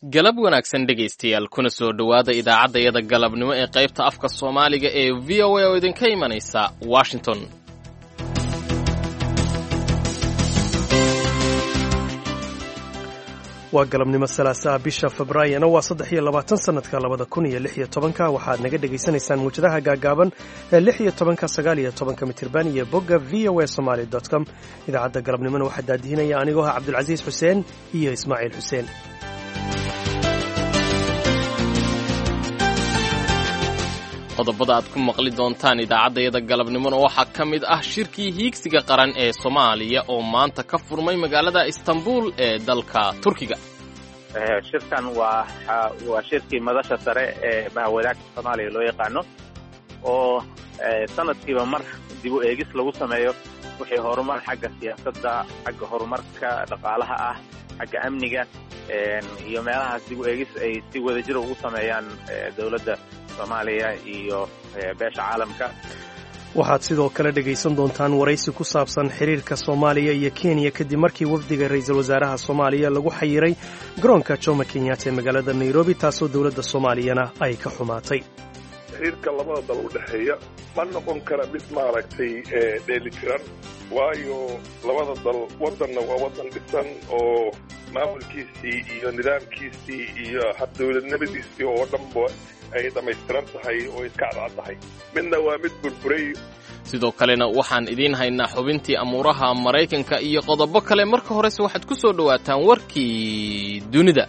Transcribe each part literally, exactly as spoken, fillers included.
galab wanaagsan dhegaystayaal kuna soo dhowaada idaacaddayada galabnimo ee qaybta afka soomaaliga ee v o a oo idinka imanaysa washington. waa galabnimo salaasaa bisha febraayona waa saddex iyo labaatan sannadka labada kun iyo lix iyo tobanka waxaad naga dhegaysanaysaan muwjadaha gaagaaban ee lix iyo tobanka sagaal iyo tobanka mitirban iyo bogga v o a somaali dot com. idaacadda galabnimona waxaa daadihinaya anigoo ah cabdulcasiis xuseen iyo ismaaciil xuseen. qodobada aad ku maqli doontaan idaacaddayada galabnimona waxaa ka mid ah shirkii hiigsiga qaran ee Soomaaliya oo maanta ka furmay magaalada Istanbul ee dalka Turkiga. shirkan waa waa shirkii madasha sare ee bahwadaagta Soomaaliya loo yaqaano oo sanadkiiba mar dib u eegis lagu sameeyo wixii horumar xagga siyaasadda, xagga horumarka dhaqaalaha ah, xagga amniga iyo meelahaas dib u eegis ay si wadajir ugu sameeyaan dawladda Soomaaliya iyo beesha caalamka. waxaad sidoo kale dhegaysan doontaan waraysi ku saabsan xiriirka Soomaaliya iyo Kenya kadib markii wafdiga ra'iisul wasaaraha Soomaaliya lagu xayiray garoonka Jomo Kenyatta ee magaalada Nairobi taasoo dawladda Soomaaliyana ay ka xumaatay. xiriirka labada dal u dhaxeeya ma noqon kara mid maaragtay dheelitiran waayo labada dal wadanna waa wadan dhisan oo maamulkiisii iyo nidaamkiisii iyo habdawladnimadiisii oo dhanba ay dhamaystiran tahay oo iska cadcad tahay midna waa mid burburay. sidoo kalena waxaan idiin haynaa xubintii amuuraha Maraykanka iyo qodobo kale. marka horese waxaad ku soo dhawaataan warkii dunida.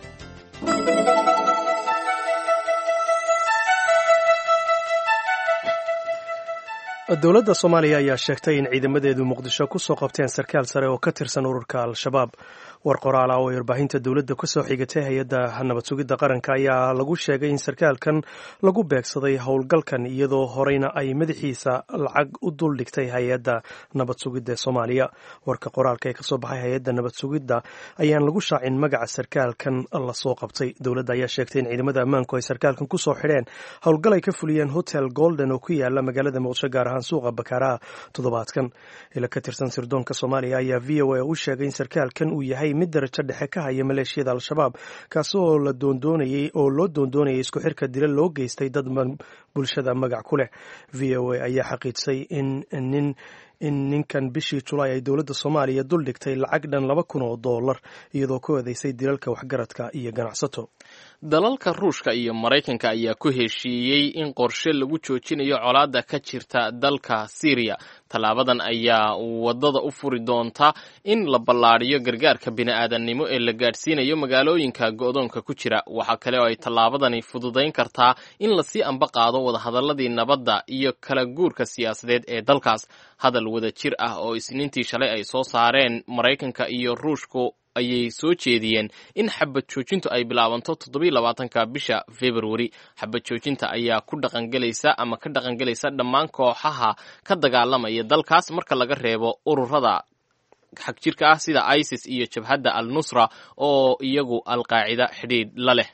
dowladda Soomaaliya ayaa sheegtay in ciidamadeedu Muqdisho ku soo qabteen sarkaal sare oo ka tirsan ururka Al-Shabaab. war qoraal ah oo warbaahinta dowladda ku soo xigatay hay'adda nabad sugidda qaranka ayaa lagu sheegay in sarkaalkan lagu beegsaday howlgalkan iyadoo horeyna ay madaxiisa lacag u dul dhigtay hay'adda nabad sugidda Soomaaliya. warka qoraalka ee ka soo baxay hay'adda nabad sugidda ayaan lagu shaacin magaca sarkaalkan la soo qabtay. dowladda ayaa sheegtay in ciidamada ammaanku ay sarkaalkan ku soo xidheen howlgal ay ka fuliyeen Hotel Golden oo ku yaala magaalada Muqdisho gaar ahaan suuqa Bakaaraha toddobaadkan. ila ka tirsan sirdoonka Soomaaliya ayaa v o a u sheegay in sarkaalkan uu yahay mid darajo dhexe ka haya maleeshiyada Al-Shabaab kaasoo la doondoonayay oo loo doondoonayay isku xirka dila loo geystay dad bulshada magac ku leh. v o a ayaa xaqiijisay in nin in ninkan bishii Julaay ay dowladda Soomaaliya dul dhigtay lacag dhan laba kun oo dollar iyadoo ku eedeysay dilalka waxgaradka iyo ganacsato. dalalka Ruushka iyo Maraykanka ayaa ku heshiiyey in qorshe lagu joojinayo colaadda ka jirta dalka Syria. Tallaabadan ayaa wadada u furi doonta in la ballaariyo gargaarka bini'aadanimo ee la gaadhsiinayo magaalooyinka go'doonka ku jira. waxa kale oo ay tallaabadani fududayn kartaa in la sii amba qaado wadahadaladii nabadda iyo kala guurka siyaasadeed ee dalkaas. hadal wada jir ah oo isniintii shalay ay soo saareen Maraykanka iyo Ruushku ayay soo jeediyeen in xabad joojintu ay bilaabanto toddobiyo labaatanka bisha February. xabad joojinta ayaa ku dhaqangelaysa ama ka dhaqangelaysa dhammaan kooxaha ka dagaalamaya dalkaas marka laga reebo ururada xagjirka ah sida ISIS iyo jabhadda Al-Nusra oo iyagu Al-Qaacida xidhiidh la leh.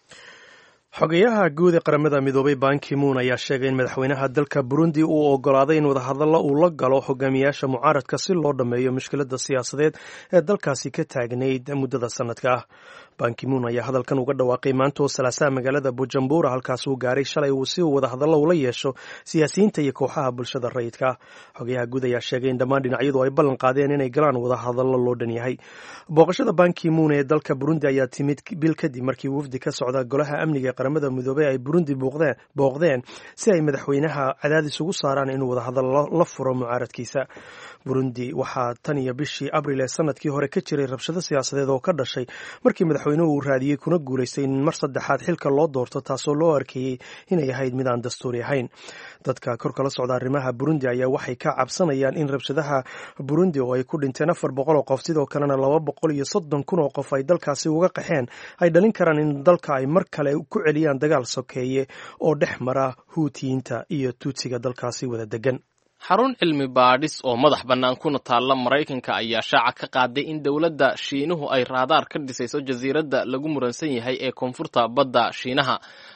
xogayaha guud ee qaramada midoobay Ban Ki-moon ayaa sheegay in madaxweynaha dalka Burundi uu ogolaaday in wadahadallo uu la galo hogaamiyaasha mucaaradka si loo dhameeyo mushkiladda siyaasadeed ee dalkaasi ka taagnayd muddada sanadka ah. Ban Ki-moon ayaa hadalkan uga dhawaaqay maanta oo salaasaha magaalada Bujumbura halkaas uu gaaray shalay uu si uu wadahadallo ula yeesho siyaasiyiinta iyo kooxaha bulshada rayidka ah. xogayaha guud ayaa sheegay in dhammaan dhinacyadu ay ballan qaadeen inay galaan wadahadallo loo dhan yahay. booqashada Ban Ki-moon ee dalka Burundi ayaa timid bil kadib markii wafdi ka socda golaha amniga ee qaramada midoobay ay Burundi booqdeen booqdeen si ay madaxweynaha cadaadis ugu saaraan inuu wadahadallo la furo mucaaradkiisa. Burundi waxaa tan iyo bishii Abriil ee sanadkii hore ka jiray rabshado siyaasadeed oo ka dhashay markii madaxweynuhu uu raadiyey kuna guulaystay in mar saddexaad xilka loo doorto taasoo loo arkayey inay ahayd mid aan dastuuri ahayn. dadka kor kala socda arrimaha Burundi ayaa waxay ka cabsanayaan in rabshadaha Burundi oo ay ku dhinteen afar boqol oo qof sidoo kalena laba boqol iyo soddon kun oo qof ay dalkaasi uga qaxeen ay dhalin karaan in dalka ay mar kale ku celiyaan dagaal sokeeye oo dhex mara Huutiyiinta iyo Tuutsiga dalkaasi wada degan. xarun cilmi baadhis oo madax bannaan kuna taalla Maraykanka ayaa shaaca ka qaaday in dowladda Shiinuhu ay raadaar ka dhisayso jasiiradda lagu muransan yahay ee koonfurta badda Shiinaha.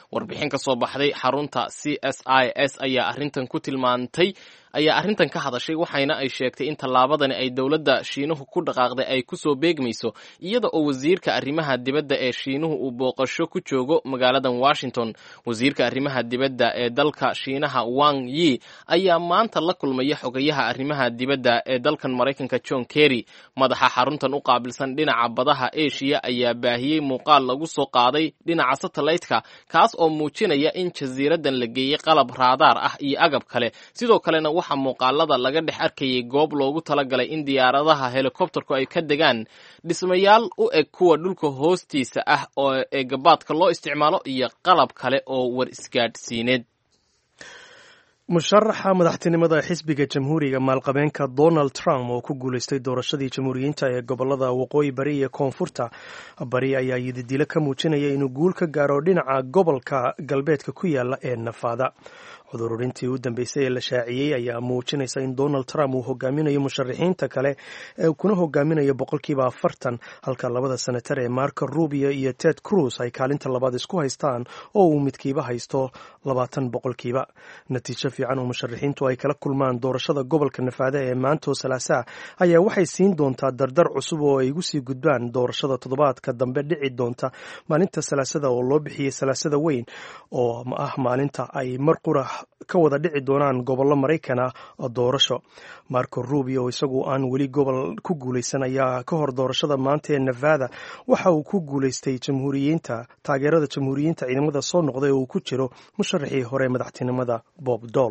warbixin ka soo baxday xarunta c s i s ayaa arrintan ku tilmaantay ayaa arrintan ka hadashay waxayna ay sheegtay in tallaabadani ay dowladda shiinuhu ku dhaqaaqday ay kusoo beegmayso iyada oo wasiirka arrimaha dibadda ee shiinuhu uu booqasho ku joogo magaaladan Washington. wasiirka arrimaha dibadda ee dalka Shiinaha Wang Yi ayaa maanta la kulmaya xogayaha arrimaha dibadda ee dalkan Mareykanka John Kerry. madaxa xaruntan u qaabilsan dhinaca badaha Asia ayaa baahiyey muuqaal lagu soo qaaday dhinaca satellite-ka kaas oo muujinaya in jasiiradan la geeyay qalab raadaar ah iyo agab kale. sidoo kalena waxaa muuqaalada laga dhex arkayay goob loogu talagalay in diyaaradaha helikobtarku ay ka degaan, dhismayaal u eg kuwa dhulka hoostiisa ah oo ee gabaadka loo isticmaalo iyo qalab kale oo war isgaadhsiineed. musharaxa madaxtinimada xisbiga jamhuuriga maalqabeenka Donald Trump oo ku guuleystay doorashadii jamhuuriyiinta ee gobolada waqooyi bari iyo koonfurta bari ayaa yididilo ka muujinaya inuu guul ka gaaro dhinaca gobolka galbeedka ku yaala ee Nevada. cudururintii u dambeysay ee la shaaciyey ayaa muujinaysa in Donald Trump uu hogaaminayo musharaxiinta kale ee kuna hogaaminayo boqolkiiba afartan halka labada senatar ee Marco Rubio iyo Ted Cruz ay kaalinta labaad isku haystaan oo uu midkiiba haysto labaatan boqolkiiba. natiijo fiican oo musharaxiintu ay kala kulmaan doorashada gobolka Nevada ee maanta Salasa ayaa waxay siin doontaa dardar cusub oo ay ugu sii gudbaan doorashada toddobaadka dambe dhici doonta maalinta Salasada oo loo bixiyay Salasada weyn oo ah maalinta ay mar qura ka wada dhici doonaan gobollo Mareykan ah oo doorasho. Marco Rubio isagu aan weli gobol ku guuleysan ayaa ka hor doorashada maanta ee Nevada waxa uu ku guuleystay jamhuuriyiinta taageerada jamhuuriyiinta ciidamada soo noqday oo uu ku jiro musharaxii hore madaxtinimada Bob Dole.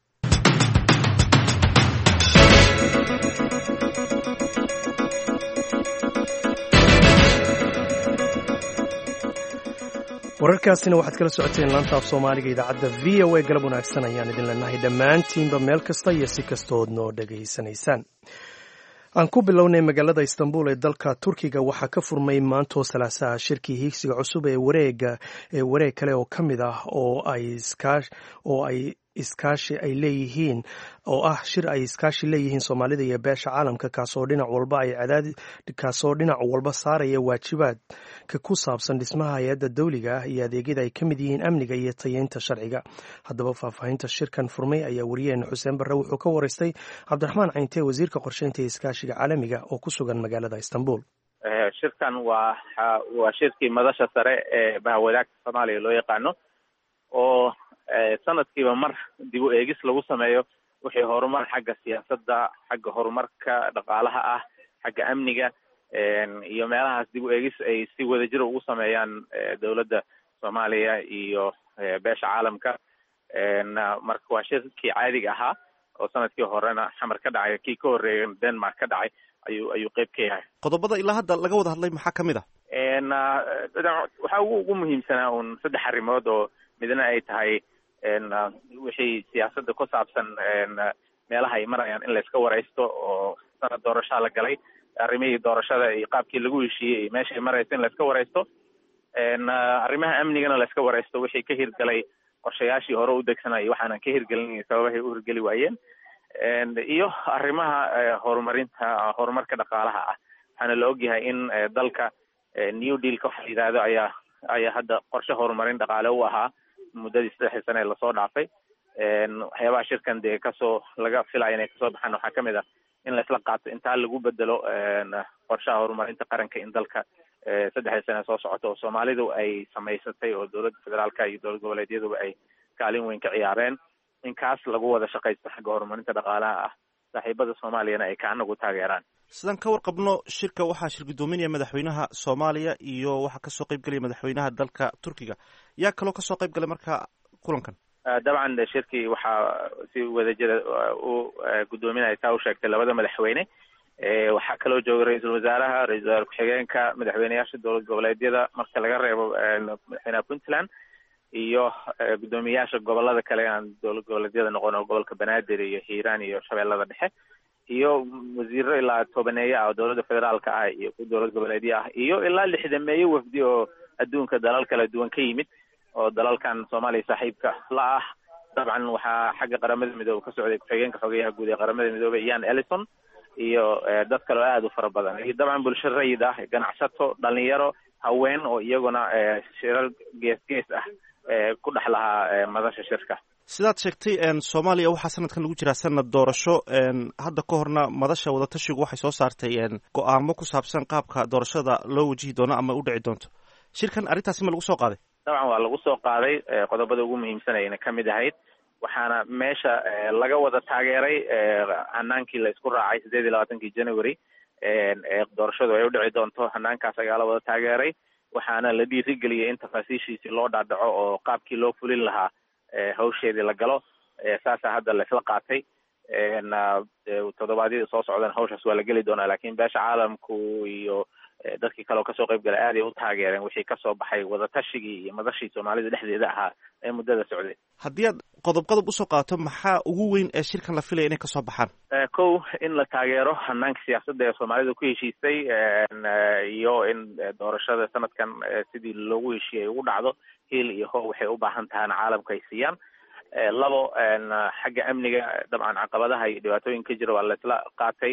wararkaasina waxaad kala socoteen laanta af Soomaaliga idaacadda V O A. galab wanaagsan ayaan idin leenahay dhammaantiinba meel kasta iyo si kastood noo dhageysanaysaan. aan ku bilownay magaalada Istanbul ee dalka Turkiga waxaa ka furmay maanta Salasa shirkii higsiga cusub ee wareega ee wareeg kale oo kamid ah oo ay iskaash oo ay iskaashi ay leeyihiin oo ah shir ay iskaashi leeyihiin Soomaalida iyo beesha caalamka kaasoo dhinac walba ay cadaad kaasoo dhinac walba saaraya waajibaad ka ku saabsan dhismaha hay'adda dawliga ah iyo adeegyada ay kamid yihiin amniga iyo tayeynta sharciga. haddaba faahfaahinta shirkan furmay ayaa wariyeen Xuseen Barre wuxuu ka wareystay Cabdiraxmaan Cayntee wasiirka qorsheynta iyo iskaashiga caalamiga oo ku sugan magaalada Istanbul. shirkan waa waa shirkii madasha sare ee bahwadaagta Soomaaliya loo yaqaano oo sanadkiiba mar dib u eegis lagu sameeyo wixii horumar xagga siyaasadda, xagga horumarka dhaqaalaha ah, xagga amniga iyo meelahaas dib u eegis ay si wadajir ugu sameeyaan dowladda Soomaaliya iyo beesha caalamka. marka waa shirkii caadiga ahaa oo sanadkii horena xamar ka dhacay, kii ka horreeyay Denmark ka dhacay ayuu ayuu qayb ka yahay. qodobada ilaa hadda laga wada hadlay maxaa kamid ah? waxaa ugu ugu muhiimsanaa un saddex arrimood oo midna ay tahay wixii siyaasadda ku saabsan meelaha ay marayaan in la iska waraysto oo sanad doorashaa la galay, arrimihii doorashada iyo qaabkii lagu heshiiyey iyo meesha ay marayso in la iska waraysto. arrimaha amnigana la iska waraysto wixii ka hirgalay qorshayaashii hore u degsanaa iyo waxaanan ka hirgelin sababahay u hirgeli waayeen, iyo arrimaha horumarinta horumarka dhaqaalaha ah. waxaana la ogyahay in dalka new dealka waxa la yidhaahdo ayaa ayaa hadda qorshe horumarin dhaqaale u ahaa muddadii saddexdii sane ee lasoo dhaafay. waxyaabaha shirkan dee kasoo laga filaya inay kasoo baxaan waxaa kamid ah in la isla qaato intaa lagu bedelo qorshaha horumarinta qaranka in dalka saddexdii sane soo socota oo Soomaalidu ay samaysatay oo dowladda federaalka iyo dowlad goboleedyaduba ay kaalin weyn ka ciyaareen in kaas lagu wada shaqaysto xagga horumarinta dhaqaalaha ah, saaxiibada Soomaaliyana ay kaanagu taageeraan. sidaan ka warqabno shirka waxaa shir gudoominaya madaxweynaha Soomaaliya iyo waxaa kasoo qayb galaya madaxweynaha dalka Turkiga. yaa kaloo kasoo qayb galay marka kulankan? dabcan shirkii waxaa si wadajir u gudoominaya taa u sheegtay labada madaxweyne. waxaa kaloo jooga ra-iisul wasaaraha, ra-isul wasaare ku-xigeenka, madaxweyneyaasha dowlad goboleedyada marka laga reebo madaxweynaha Puntland iyo gudoomiyaasha gobolada kale aan dowlad goboleedyada noqon oo gobolka Banaadir iyo Hiiraan iyo Shabeellada Dhexe, iyo wasiiro ilaa tobaneeyo ah oo dowladda federaalka ah iyo dowlad goboleedyo ah, iyo ilaa lixdameeyo wafdi oo adduunka dalal kala duwan ka yimid oo dalalkan Soomaaliya saaxiibka la ah. dabcan waxaa xagga qaramada midoobay ka socday ku-xigeenka xogeyaha guud ee qaramada midoobay Ian Ellison iyo dad kale oo aad u fara badan, iyo dabcan bulsho rayid ah, ganacsato, dhalinyaro, haween oo iyaguna shirar gees gees ah ku dhex lahaa madasha shirka. sidaad sheegtay soomaaliya waxaa sanadkan lagu jiraa sanad doorasho, hadda ka horna madasha wadatashigu waxay soo saartay go-aamo ku saabsan qaabka doorashada loo wajihi doono ama u dhici doonto. shirkan arrintaasi ma lagu soo qaaday? dabcan waa lagu soo qaaday, qodobada ugu muhiimsanayna ka mid ahayd, waxaana meesha laga wada taageeray hanaankii la isku raacay sideed iyo labaatankii january doorashadu ay u dhici doonto. hanaankaas ayaa la wada taageeray, waxaana la dhiirigeliyay in tafaasiishiisii loo dhaadhaco oo qaabkii loo fulin lahaa hawsheedii la galo. saasaa hadda laisla qaatay. toddobaadyada soo socdana hawshaas waa la geli doonaa, laakiin beesha caalamku iyo dadkii kale oo kasoo qayb galay aad ay u taageereen wixii kasoo baxay wadatashigii iyo madashii soomaalida dhexdeeda ahaa ee muddada socday. haddii aad qodob qodob usoo qaato, maxaa ugu weyn ee shirkan la filaya inay kasoo baxaan? kow, in la taageero hanaanka siyaasadda ee soomaalida ku heshiisay, iyo in doorashada sanadkan sidii loogu heshiiyay ugu dhacdo. hiil iyo ho waxay u baahan tahana caalamka ay siiyaan. labo, xagga amniga dabcan caqabadaha iyo dhibaatooyinka jira waa laisla qaatay,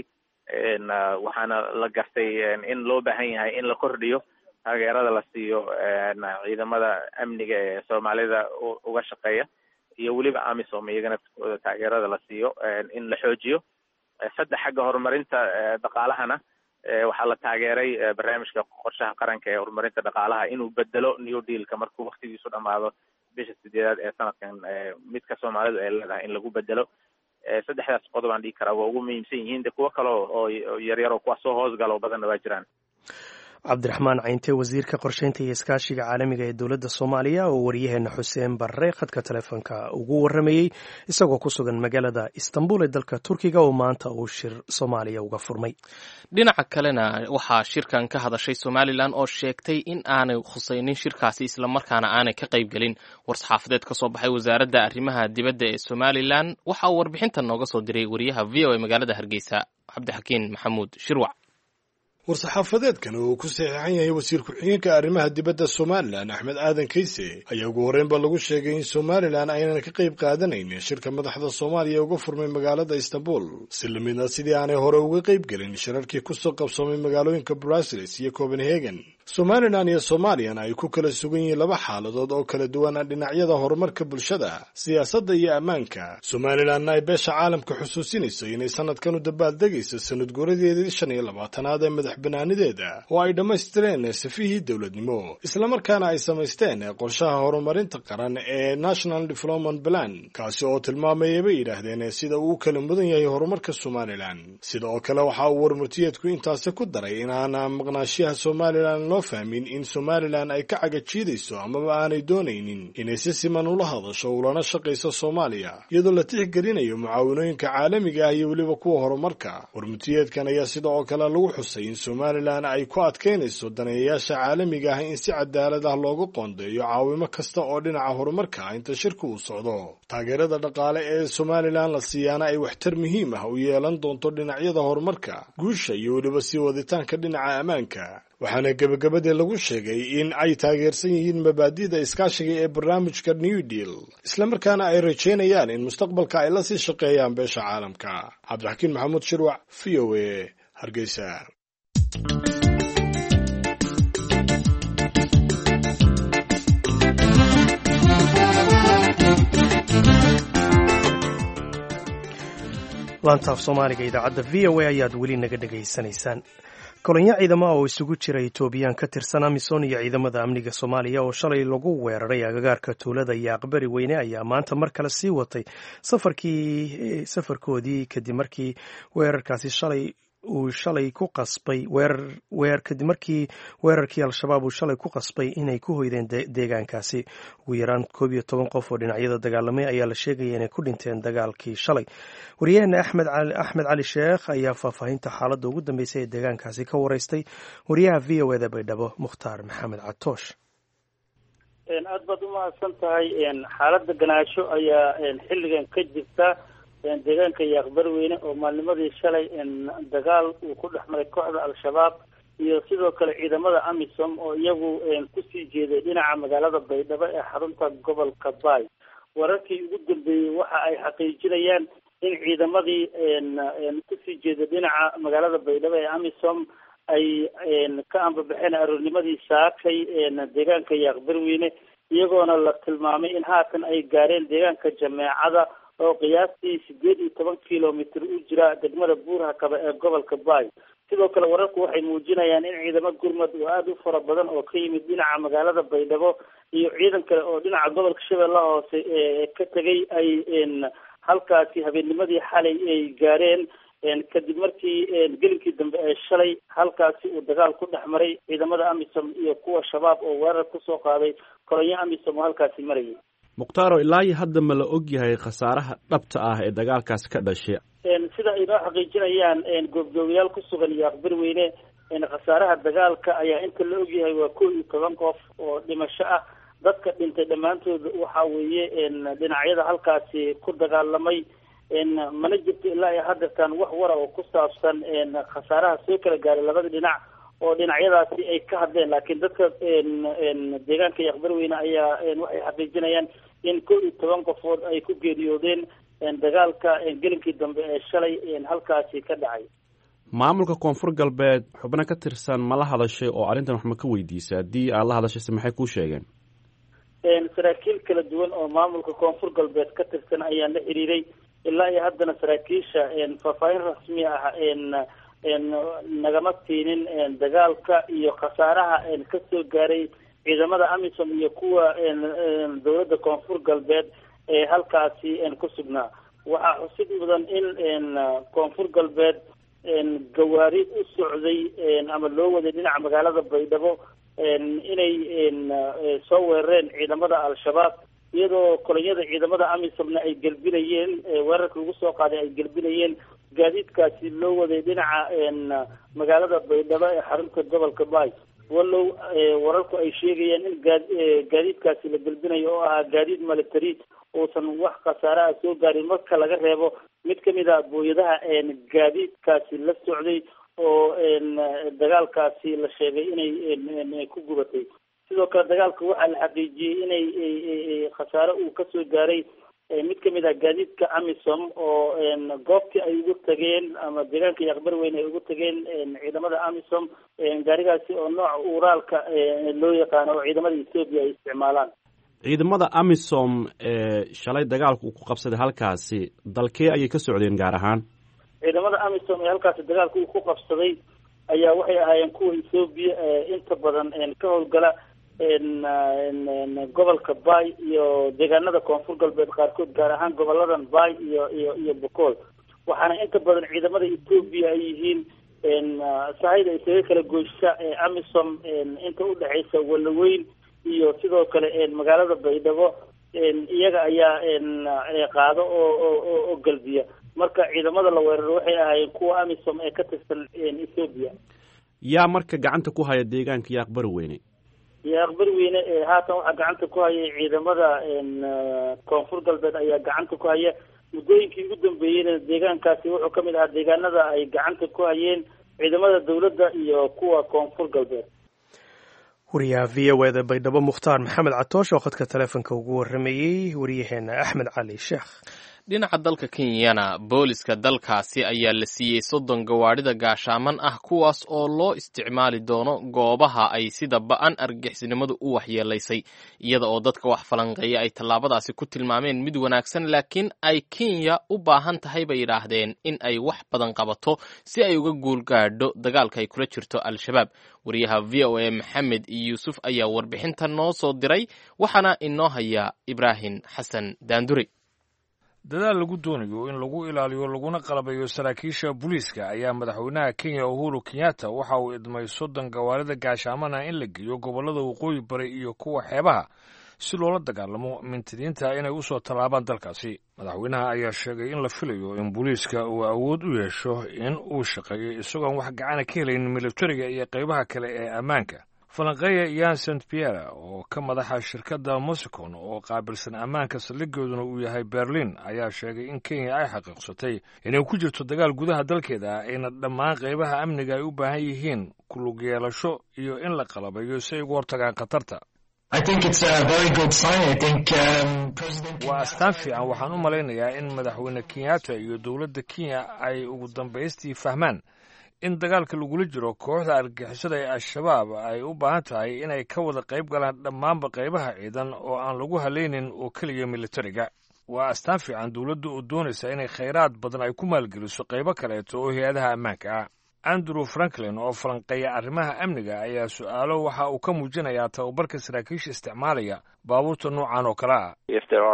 waxaana la gartay in loo baahan yahay in la kordhiyo taageerada la siiyo ciidamada amniga ee soomaalida uga shaqeeya, iyo weliba amisom iyagana taageerada la siiyo in la xoojiyo. saddex, xagga horumarinta dhaqaalahana waxaa la taageeray barnaamijka qorshaha qaranka ee horumarinta dhaqaalaha inuu bedelo new dealka markuu waktigiisu dhamaado bisha sideedaad ee sanadkan, midka soomaalidu ay leedahay in lagu bedelo. saddexdaas qodob aan dhihi karaa waa ugu muhiimsan yihiin. de kuwo kale oo yaryar oo kuwa soo hoosgalo badanna waa jiraan. cabdiraxmaan cayinte, wasiirka qorsheynta iyo iskaashiga caalamiga ee dowladda soomaaliya, oo wariyaheena xuseen barre khadka telefoonka ugu waramayey isagoo ku sugan magaalada istanbul ee dalka turkiga oo maanta uu shir soomaaliya uga furmay. dhinaca kalena waxaa shirkan ka hadashay somalilan oo sheegtay in aanay khusaynin shirkaasi islamarkaana aanay ka qayb gelin. war-saxaafadeed ka soo baxay wasaaradda arrimaha dibadda ee somalilan waxa uu warbixintan nooga soo diray wariyaha v o a magaalada hargeysa cabdixakiin maxamuud shirwac. war-saxaafadeedkan oo uu ku saxiixan yahay wasiir ku-xigeenka arrimaha dibadda somalilan axmed aadan kayse ayaa ugu horreynba lagu sheegay in somalilan aynan ka qayb qaadanaynin shirka madaxda soomaaliya uga furmay magaalada istanbul, si lamidna sidii aanay hore uga qayb gelin shirarkii kusoo qabsoomay magaalooyinka brussels iyo copenhagen. somalilan iyo soomaaliyana ay ku kala sugan yihiin laba xaaladood oo kala duwan dhinacyada horumarka bulshada, siyaasadda iyo ammaanka. somalilanna ay beesha caalamka xusuusinayso inay sanadkan u dabaaldegayso sanad guuradeedii shan iyo labaatanaad ee madax banaanideeda, oo ay dhammaystireen safihii dowladnimo, islamarkaana ay samaysteen qorshaha horumarinta qaran ee national development plan, kaasi oo tilmaamayay bay yidhaahdeen sida uu kala mudan yahay horumarka somalilan. sida oo kale waxa uu warmurtiyeedku intaasi ku daray inaan maqnaashiyaha somalilan loo fahmin in somalilan ay ka cagajiidayso amaba aanay doonaynin inay si siman ula hadasho ulana shaqayso soomaaliya, iyadoo la tixgelinayo mucaawinooyinka caalamiga ah iyo weliba kuwa horumarka. warmurtiyeedkan ayaa sida oo kale lagu xusay in somalilan ay ku adkaynayso daneeyayaasha caalamiga ah in si cadaalad ah loogu qoondeeyo caawimo kasta oo dhinaca horumarka inta shirka uu socdo. taageerada dhaqaale ee somalilan la siiyaana ay waxtar muhiim ah u yeelan doonto dhinacyada horumarka, guusha iyo weliba sii waditaanka dhinaca ammaanka. waxaana gebagabadii lagu sheegay in ay taageersan yihiin mabaadi'da iskaashiga ee barnaamijka new deal, islamarkaana ay rajaynayaan in mustaqbalka ay la sii shaqeeyaan beesha caalamka. cabdixakiin maxamuud shirwac, v o a, hargeysa. laantaaf soomaaliga idaacadda v o a ayaad weli naga dhegaysanaysaan. kolonyo ciidamo ah oo isugu jira etoobiyaan ka tirsan amisom iyo ciidamada amniga soomaaliya oo shalay lagu weeraray agagaarka tuulada iyo aqbari weyne ayaa maanta mar kale sii watay safarkii safarkoodii kadib markii weerarkaasi shalay uu shalay ku qasbay weerar weer kadib markii weerarkii al-shabaab uu shalay ku qasbay inay ku hoydeen deegaankaasi. ugu yaraan koob iyo toban qof oo dhinacyada dagaalamay ayaa la sheegaya inay ku dhinteen dagaalkii shalay. wariyaheena axmed cali axmed cali sheekh ayaa faahfaahinta xaaladda ugu dambeysay ee deegaankaasi ka wareystay wariyaha v o eda baydhabo mukhtaar maxamed catoosh. aad baad umahadsan tahay. xaaladda ganaasho ayaa xilligan ka jirta deegaanka iyo aqbari weyne oo maalnimadii shalay dagaal uu ku dhex maray kooxda al-shabaab iyo sidoo kale ciidamada amisom oo iyagu kusii jeeday dhinaca magaalada baydhabo ee xarunta gobolka baay. wararkii ugu dambeeyey waxa ay xaqiijinayaan in ciidamadii kusii jeeday dhinaca magaalada baydhabo ee amisom ay ka ambabaxeen aroornimadii saakay deegaanka iyo aqbari weyne iyagoona la tilmaamay in haatan ay gaareen deegaanka jameecada oo qiyaastii sideed iyo toban kilomitr u jira degmada buurhakaba ee gobolka baay sidoo kale wararku waxay muujinayaan in ciidamo gurmad oo aada u fara badan oo ka yimid dhinaca magaalada baydhabo iyo ciidan kale oo dhinaca gobolka shabeellaha hoose ee ka tegay ay halkaasi habeennimadii xalay ay gaareen kadib markii gelinkii dambe ee shalay halkaasi uu dagaal ku dhex maray ciidamada amisom iyo kuwa shabaab oo weerar kusoo qaaday kolonyo amisom oo halkaasi marayay. mukhtaaro ilaa iyo hadda ma la og yahay khasaaraha dhabta ah ee dagaalkaasi ka dhashay? sida ay noo xaqiijinayaan goobjoogayaal ku sugan iyo aqbar weyne khasaaraha dagaalka ayaa inta la ogyahay waa kow iyo toban qof oo dhimasho ah. dadka dhintay dhammaantood waxa weeye dhinacyada halkaasi ku dagaalamay mana jirto ilaa iyo haddeertaan wax wara oo ku saabsan khasaaraha soo kala gaaray labada dhinac oo dhinacyadaasi ay ka hadleen laakiin dadka deegaanka iyo aqbar weyne ayaa waxay xaqiijinayaan in kow iyo toban qofood ay ku geeriyoodeen dagaalka gelinkii dambe ee shalay halkaasi ka dhacay. maamulka koonfur galbeed xubno ka tirsan ma la hadashay oo arrintan wax ma ka weydiisay? haddii aad la hadashayse maxay kuu sheegeen? saraakiil kala duwan oo maamulka koonfur galbeed ka tirsan ayaan la xiriiray ilaa iyo haddana saraakiisha faahfaahin rasmi ah nagama siinin dagaalka iyo khasaaraha kasoo gaaray ciidamada amisom iyo kuwa dowladda koonfur galbeed ee halkaasi ku sugnaa. waxaa xusid mudan in koonfur galbeed gawaari u socday ama loo waday dhinaca magaalada baydhabo inay soo weerareen ciidamada al-shabaab iyadoo kolonyada ciidamada amisomna ay gelbinayeen weerarka lagu soo qaaday ay gelbinayeen gaadiidkaasi loo waday dhinaca magaalada baydhabo ee xarunta gobolka baay wallow wararku ay sheegayeen in gaadiidkaasi la gelbinayo oo ahaa gaadiid military uusan wax khasaaraha soo gaarin marka laga reebo mid kamid a booyadaha gaadiidkaasi la socday oo dagaalkaasi la sheegay inay ku gubatay. sidoo kale dagaalka waxaa la xaqiijiyey inay khasaare uu kasoo gaaray mid kamid ah gaadiidka amisom oo goobtii ay ugu tageen ama deegaanka iyo aqbar weyne ay ugu tageen ciidamada amisom gaarigaasi oo nooca uuraalka loo yaqaano oo ciidamada ethoopia ay isticmaalaan. ciidamada amisom ee shalay dagaalku ku qabsaday halkaasi dalkee ayay ka socdeen gaar ahaan? ciidamada amisom ee halkaasi dagaalka uu ku qabsaday ayaa waxay ahaayeen kuwa ethoopia inta badan ka howlgala gobolka baay iyo deegaanada koonfur galbeed qaarkood gaar ahaan goboladan baay iyo iyo iyo bokool. waxaana inta badan ciidamada ethoopia ay yihiin sahayda isaga kala goysha ee amisom inta udhexaysa walaweyn iyo sidoo kale magaalada baydhabo iyaga ayaa qaado oo oo galbiya. marka ciidamada la weeraro waxay ahaayeen kuwa amisom ee ka tirsan ethoopia. yaa marka gacanta ku haya deegaanka iyo aqbar weyne? iyo aqbar weyne haatan waxaa gacanta ku haya ciidamada koonfur galbeed ayaa gacanta ku haya. muddooyinkii ugu dambeeyeyna deegaankaasi wuxuu kamid ahaa deegaanada ay gacanta ku hayeen ciidamada dowladda iyo kuwa koonfur galbeed. wariyaha v o eda baydhabo mukhtaar maxamed catoosh oo khadka taleefonka ugu waramayey wariyaheena axmed cali sheekh. dhinaca dalka kenyana booliska dalkaasi ayaa la siiyey soddon gawaadhida gaashaaman ah kuwaas oo loo isticmaali doono goobaha ay sida ba-an argixisnimadu u waxyeelaysay iyada oo dadka wax falanqeeya ay tallaabadaasi ku tilmaameen mid wanaagsan laakiin ay kenya u baahan tahay bay yidhaahdeen in ay wax badan qabato si ay uga guulgaadho dagaalka ay kula jirto al-shabaab. wariyaha v o a maxamed yuusuf ayaa warbixinta noo soo diray waxaana inoo haya ibraahim xasan daanduri. dadaal lagu doonayo in lagu ilaaliyo laguna qalabayo saraakiisha booliiska ayaa madaxweynaha kenya uhuru kenyatta waxa uu idmay soddon gawaarida gaashaamana in la geeyo gobollada waqooyi bari iyo kuwa xeebaha si loola dagaalamo mintidiinta inay usoo tallaabaan dalkaasi. madaxweynaha ayaa sheegay in la filayo in booliiska uu awood u yeesho in uu shaqeeyo isagoon wax gacana ka helayn militariga iyo qaybaha kale ee ammaanka. falanqeeya yan st pierre oo ka madaxa shirkadda mosicon oo qaabilsan ammaanka saldhigeeduna uu yahay berlin ayaa sheegay in kenya ay xaqiiqsatay inay ku jirto dagaal gudaha dalkeeda ayna dhammaan qaybaha amniga ay u baahan yihiin ku lug yeelasho iyo in la qalabayo si ay uga hortagaan khatarta. waa astaan fiican. waxaan u malaynayaa in madaxweyne kenyatta iyo dowladda kenya ay ugu dambaystii fahmaan in dagaalka lagula jiro kooxda argagixisada ee al-shabaab ay u baahan tahay inay ka wada qayb galaan dhammaanba qaybaha ciidan oo aan lagu halaynin oo keliya militariga. waa astaan fiican dowladda oo doonaysa inay khayraad badan ay ku maalgeliso qaybo kaleeto oo hay-adaha ammaanka ah. andrew franklin oo falanqeeya arrimaha amniga ayaa su-aalo waxa uu ka muujinayaa tababarka saraakiisha isticmaalaya baabuurta noocan oo kale ah.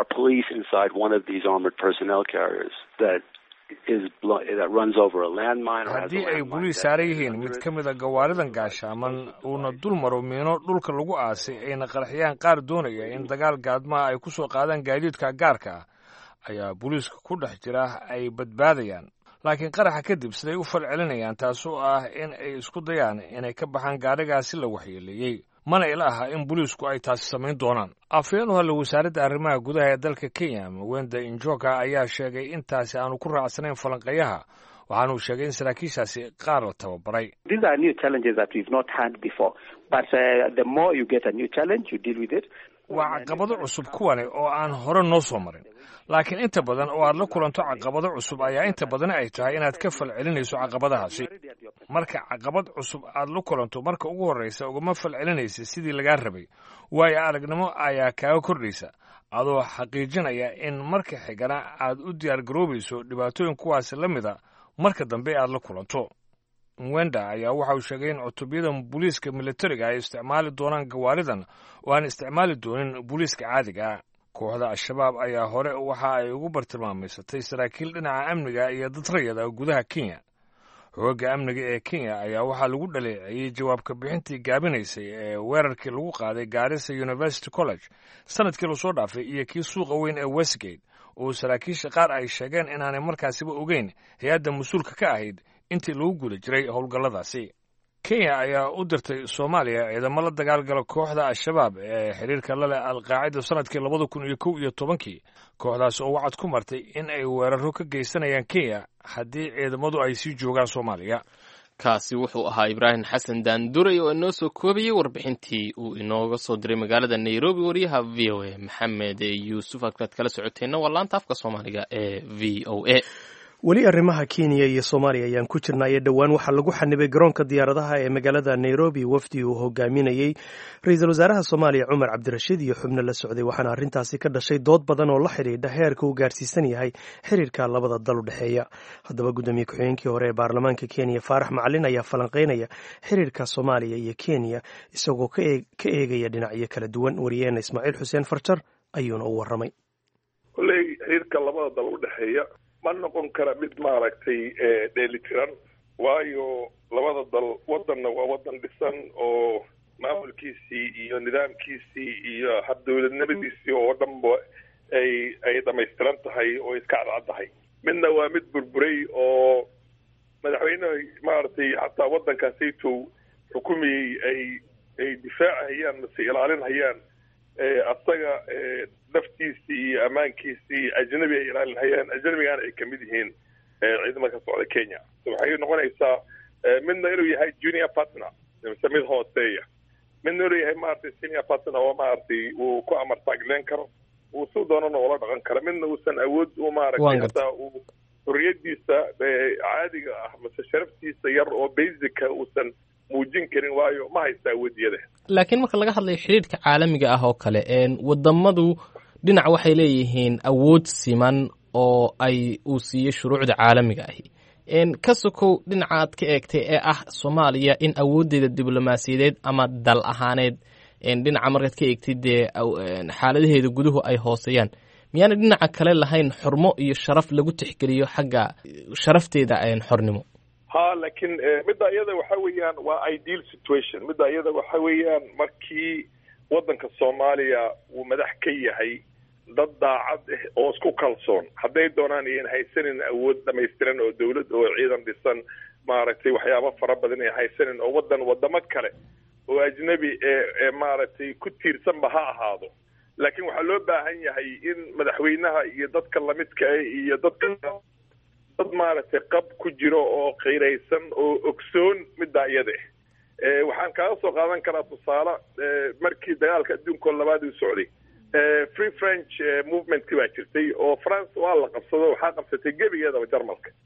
haddii ay boliis saaran yihiin mid ka mid a gawaaridan gaashaaman uuna dul maro miino dhulka lagu aasay ayna qaraxyaan qaar doonaya in dagaal gaadmaha ay ku soo qaadaan gaadiidka gaarka ah ayaa booliiska ku dhex jira ay badbaadayaan. laakiin qaraxa kadib siday u falcelinayaan taasoo ah in ay isku dayaan inay ka baxaan gaadhigaasi la waxyeeleeyey, mana ila aha in booliisku ay taasi samayn doonaan. afhayeen u hadla wasaaradda arrimaha gudaha ee dalka Kenya Mwenda Injoka ayaa sheegay in taasi aanu ku raacsanayn falanqeeyaha, waxaana uu sheegay in saraakiishaasi qaar la tababaray. These are new challenges that we've not had before, but uh, the more you get a new challenge, you deal with it. waa caqabado cusub kuwani oo aan hore noo soo marin, laakiin inta badan oo aad la kulanto caqabado cusub ayaa inta badan ay tahay inaad ka falcelinayso caqabadahaasi. marka caqabad cusub aad la kulanto marka ugu horreysa ugama falcelinaysa sidii lagaa rabay, waayo aragnimo ayaa kaaga kordhaysa adoo xaqiijinaya in marka xigana aad u diyaar garoobayso dhibaatooyin kuwaasi la mida marka dambe aad la kulanto. Mwenda ayaa waxa uu sheegay in cutubiyada booliiska militariga ay isticmaali doonaan gawaaridan oo aan isticmaali doonin booliiska caadiga ah. kooxda al-shabaab ayaa hore waxa ay ugu bartilmaamaysatay saraakiil dhinaca amniga iyo dad rayid ah gudaha Kenya. xoogga amniga ee Kenya ayaa waxaa lagu dhaleeceeyey jawaabka bixintii gaabinaysay ee weerarkii lagu qaaday Garissa University College sanadkii la soo dhaafay iyo kii suuqa weyn ee Westgate oo saraakiisha qaar ay sheegeen inaanay markaasiba ogeyn hay-adda mas-uulka ka ahayd intii lagu guda jiray howlgalladaasi. Kenya ayaa u dirtay Soomaaliya ciidamo la dagaalgala kooxda al-shabaab ee xiriirka la leh al-qaacida sanadkii labada kun iyo kow iyo tobankii, kooxdaas oo wacad ku martay in ay weeraro ka geysanayaan Kenya haddii ciidamadu ay sii joogaan Soomaaliya. kaasi wuxuu ahaa Ibraahim Xasan Daanduray oo inoo soo koobiyey warbixintii uu inooga soo diray magaalada Nairobi wariyaha V O A Maxamed Yuusuf. Aad kala socoteenna waa laanta afka Soomaaliga ee V O A. weli arrimaha Kenya iyo Soomaaliya ayaan ku jirnay. dhowaan waxaa lagu xanibay garoonka diyaaradaha ee magaalada Nairobi wafdi uu hogaaminayay ra'iisul wasaaraha Soomaaliya Cumar Cabdirashiid iyo xubno la socday, waxaana arrintaasi ka dhashay dood badan oo la xiriidha heerka uu gaarsiisan yahay xiriirka labada dal u dhexeeya. haddaba gudoomiye ku-xigeenkii hore ee baarlamaanka Kenya Faarax Macalin ayaa falanqeynaya xiriirka Soomaaliya iyo Kenya isagoo ka eegaya dhinacyo kala duwan. wariyeena Ismaaciil Xuseen Farjar ayuuna u waramay. kulley xiriirka labada dal u dhexeeya ma noqon kara mid maaragtay dheelitiran, waayo labada dal wadanna waa wadan dhisan oo maamulkiisii iyo nidaamkiisii iyo habdowladnimadiisii oo dhanba ay ay dhamaystiran tahay oo iska cadcaddahay. midna waa mid burburay oo madaxweyneha maaragtay xataa waddankaasaytow xukumiyey ay ay difaacahayaan mase ilaalinhayaan asaga naftiisii iyo ammaankiisii ajnabi ay ilaalinhayaan, ajnabigaana ay kamid yihiin ciidamada ka socda Kenya. waxay noqonaysaa midna inuu yahay junior partner mise mid hooseeya, midna inuu yahay maaragtay senior partner oo maaragtay uu ku amar taagleen karo, uu si doonana oola dhaqan karo, midna uusan awood u maaragtay hataa uu xorriyadiisa caadiga ah mase sharaftiisa yar oo basica uusan muujin karin, waayo ma haysta awoodiyada. laakiin marka laga hadlayo xiriirka caalamiga ah oo kale wadamadu dhinac waxay leeyihiin awood siman oo ay uu siiyo shuruucda caalamiga ahi. ka sokow dhinacaad ka eegtay ee ah Soomaaliya in awooddeeda diblomaasiyadeed ama dal ahaaneed dhinaca markaad ka eegtay dee xaaladaheeda guduhu ay hooseeyaan, miyaana dhinaca kale lahayn xurmo iyo sharaf lagu tixgeliyo xagga sharafteeda xornimo? ha laakiin midda iyada waxa weeyaan waa ideal situation. midda iyada waxa weeyaan markii waddanka Soomaaliya uu madax ka yahay dad daacad ah oo isku kalsoon, hadday doonaan iyan haysanin awood dhamaystiran oo dawlad oo ciidan dhisan maaragtay waxyaabo fara badan ay haysanin oo waddan wadamo kale oo ajnabi ee maaragtay ku tiirsanba ha ahaado, laakiin waxaa loo baahan yahay in madaxweynaha iyo dadka lamidka ah iyo dadka dad maaragtay qab ku jiro oo qiiraysan oo ogsoon midda iyada ah. waxaan kaga soo qaadan karaa tusaale markii dagaalka adduunka labaad uu socday, free French movementkii baa jirtay oo France waa la qabsado, waxaa qabsatay gebigeedaba Jarmalka.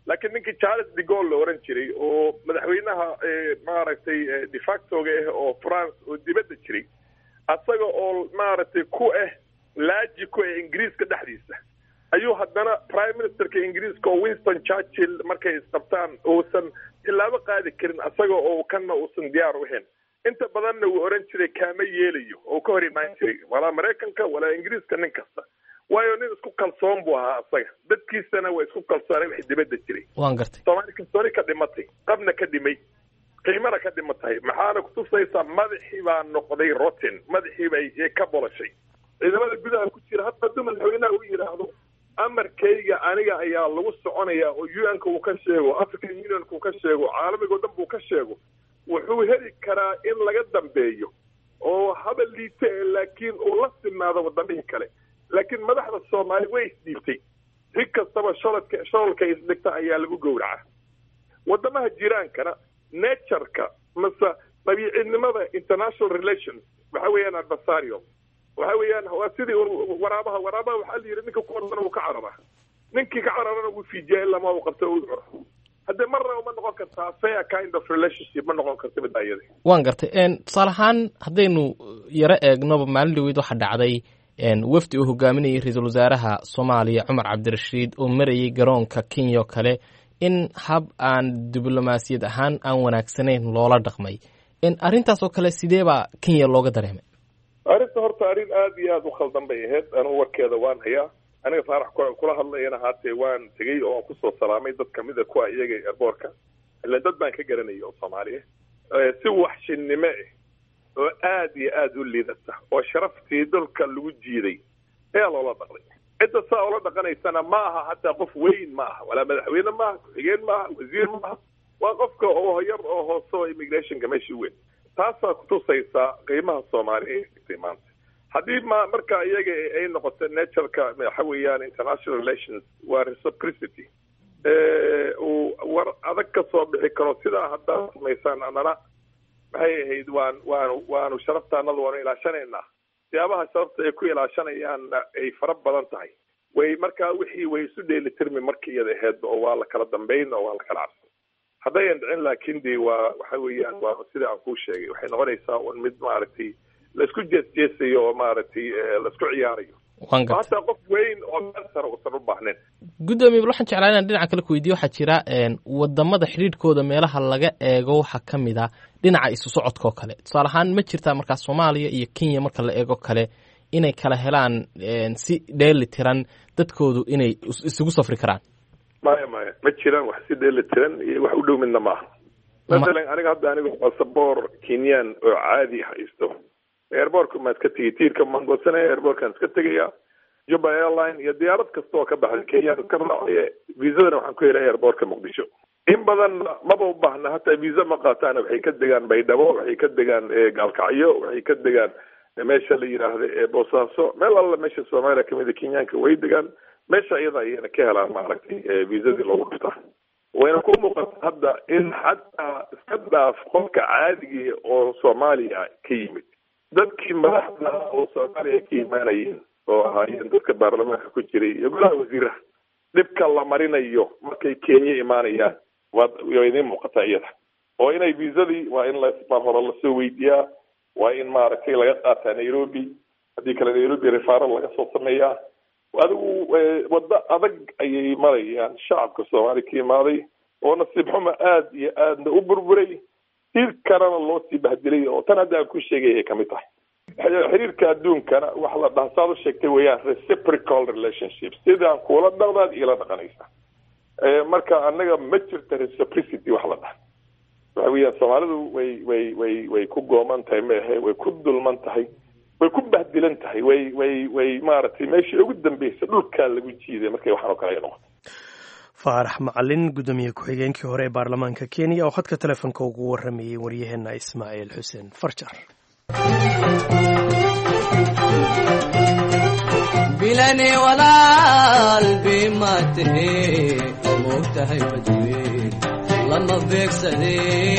laakiin ninkii charles de Gaulle la oran jiray oo madaxweynaha maaragtay de factoga ah oo France oo dibadda jiray asaga oo maaragtay ku ah laaji ku ah ingiriiska dhexdiisa ayuu haddana prime ministerka ingiriiska oo Winston Churchill markay isqabtaan uusan tilaabo qaadi karin asaga oo kanna uusan diyaar u ahayn inta badanna uu oran jiray kaama yeelayo oo ka hor imaan jiray walaa maraykanka walaa ingiriiska nin kasta waayo nin isku kalsoon buu ahaa asaga dadkiisana waa isku kalsoonay wixii dibadda jiray waan gartay Soomaali kalsooni ka dhimatay qabna ka dhimay qiimana ka dhimatay maxaana ku tusaysaa madaxii baa noqday rotten madaxii bay ka bolashay ciidamada gudaha ku jira hadda dad madaxweynaha uu yiraahdo amarkayga aniga ayaa lagu soconaya oo U N ka uu ka sheego African Union ka uu ka sheego caalamiga oo dhan buu ka sheego wuxuu heli karaa in laga dambeeyo oo habal liita laakiin uu la simaado wadamada kale laakiin madaxda Soomaali way isdiibtay si kastaba shaladka shalalka isdhigta ayaa lagu gowracaa wadamaha jiraankana nature-ka masa tabiicinimada international relations waxa weeyaan adversarial waxa weeyaan waa sidii waraabaha waraabaha waxa la yiri ninka ku warsan uu ka carara ninkii ka cararana uu fiijay lama uu qabto uu curo hadda marna uma noqon kartaa fair kind of relationship ma noqon karto midayada waan gartay een salahan haddaynu yara eegno maalin dhaweyd waxa dhacday een wafdi uu hogaaminayay ra'iisul wasaaraha Soomaaliya Cumar Cabdirashiid oo marayay garoonka Kenya kale in hab aan diblomaasiyad ahaan aan wanaagsanayn loola dhaqmay in arintaas oo kale sidee baa Kenya looga dareemay arrinta horta arrin aad iyo aad u khaldan bay ahayd anigu warkeeda waan hayaa aniga faarax kula hadlayna haatee waan tegey oo ku soo salaamay dad kamid ah kuwa iyaga airportka ilaa dad baan ka garanay oo Soomaaliya si waxshinnimo ah oo aad iyo aad u liidata oo sharaftii dalka lagu jiiday ee loola dhaqay inta saa loo dhaqanaysana ma aha hatta qof weyn ma aha wala madaxweyne ma aha xigeen ma aha wasiir ma aha waa qofka oo yar oo hooso immigration ka meeshii weyn taasaa ku tusaysaa qiimaha Soomaaliya ee maanta haddii ma marka iyaga ay noqoto nature-ka waxa weeyaan international relations waa reciprocity ee war adag ka soo bixi karo sidaa hadda samaysan anana maxay ahayd waan waan waanu sharaftaanada waanu ilaashanaynaa siyaabaha sharafta ay ku ilaashanayaan ay fara badan tahay way markaa wixii way isu dheelitirmi markii iyada ahayd oo waa la kala dambeyn oo waa la kala cabsan haddayan dhicin laakiin dee waa waxa weeyaan waa sida aan kuu sheegay waxay noqonaysaa un mid maaragtay laisku jeesjeesayo oo maaragtay laisku ciyaarayo hataa qof weyn oo meel sare uusan u baahnayn gudoomiye bal waxaan jeclaa inaan dhinaca kale ku weydiiyo waxaa jira wadamada xidhiidhkooda meelaha laga eego waxaa ka mid ah dhinaca isu socodkoo kale tusaale ahaan ma jirtaa markaa Soomaaliya iyo Kenya marka la eego kale inay kala helaan si dheeli tiran dadkoodu inay isugu safri karaan maya maya ma jiraan wax si dheeli tiran iyo wax u dhow midna maaha masalan aniga hadda aniga passport Kenyan oo caadi haysto airportka ma iska tigi tiirka Mombasa airportkan iska tagaya Juba Airline iyo diyaarad kasta oo ka baxday Kenya ka raacay viisada waxaan ku helay airportka Muqdisho in badan maba u baahna hataa viisa ma qaataan waxay ka degaan Baydhabo waxay ka degaan Gaalkacyo waxay ka degaan meesha la yiraahdo Boosaaso meel alla meesha Soomaaliya kamid ah Kenyaanka way degaan meesha iyada ayana ka helaan maaragtay viisadii loogu dhigta wayna ku muuqataa hadda in xataa iska dhaaf qofka caadiga oo Soomaaliya ka yimid dadkii madaxda oo Soomaaliya ka imaanayeen oo ahaayeen dadka baarlamaanka ku jiray iyo golaha wasiiraha dhibka la marinayo markay Kenya imaanayaan waa idin muuqataa iyada oo inay viisadii waa in la mar hore la soo weydiiyaa waa in maaragtay laga qaataa Nairobi haddii kale Nairobi referral laga soo sameeyaa adigu wadda adag ayay marayaan shacabka Soomaaliya ka imaaday oo nasiib xumo aad iyo aadna u burburay tir karana loo sii bahdilay oo tan hadda ku sheegay ka mid tahay xiriirka adduunkana wax la dhahasaado sheegtay weeyaan reciprocal relationship sidaan kula dhaqdaad ila dhaqanaysa ee marka anaga ma jirto reciprocity wax la dhaha waxa weeyaan Soomaalidu way way way way ku gooman tahay meehay way ku dulman tahay way ku bahdilan tahay way way way maaragtay meeshii ugu dambeysay dhulka lagu jiiday markay waxaan oo kale ay noqoto faarax macalin gudoomiye ku-xigeenkii hore ee baarlamaanka Kenya oo khadka telefoonka ugu waramayay waryaheena Ismaaciil Xuseen Farjar bilani walaal bimathe moogtahay wajib lama beegsade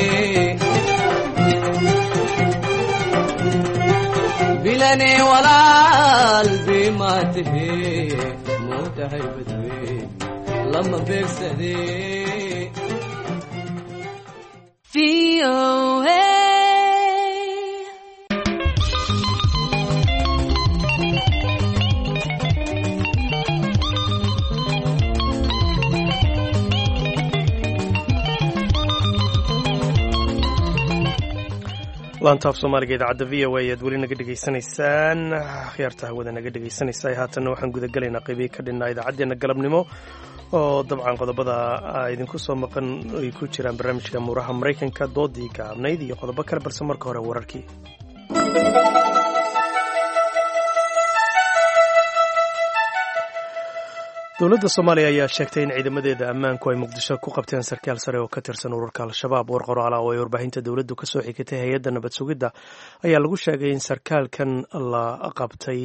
bilani walaal bimathe moogtahay wajib lama beegsade laantaaf soomaaliga idaacadda v o a ayaad weli naga dhegaysanaysaan akhyaarta hawada naga dhegaysanaysa haatanna waxaan gudagelaynaa qeybii ka dhinnaa idaacaddeenna galabnimo oo dabcan qodobada idinku soo maqan ay ku jiraan barnaamijka muuraha maraykanka doodii gaabnayd iyo qodobo kale balse marka hore wararkii dowladda soomaaliya ayaa sheegtay in ciidamadeeda ammaanku ay muqdisho ku qabteen sarkaal sare oo ka tirsan ururka al-shabaab war qoraala oo ay warbaahinta dowladdu ka soo xigtay hay-adda nabad sugidda ayaa lagu sheegay in sarkaalkan la qabtay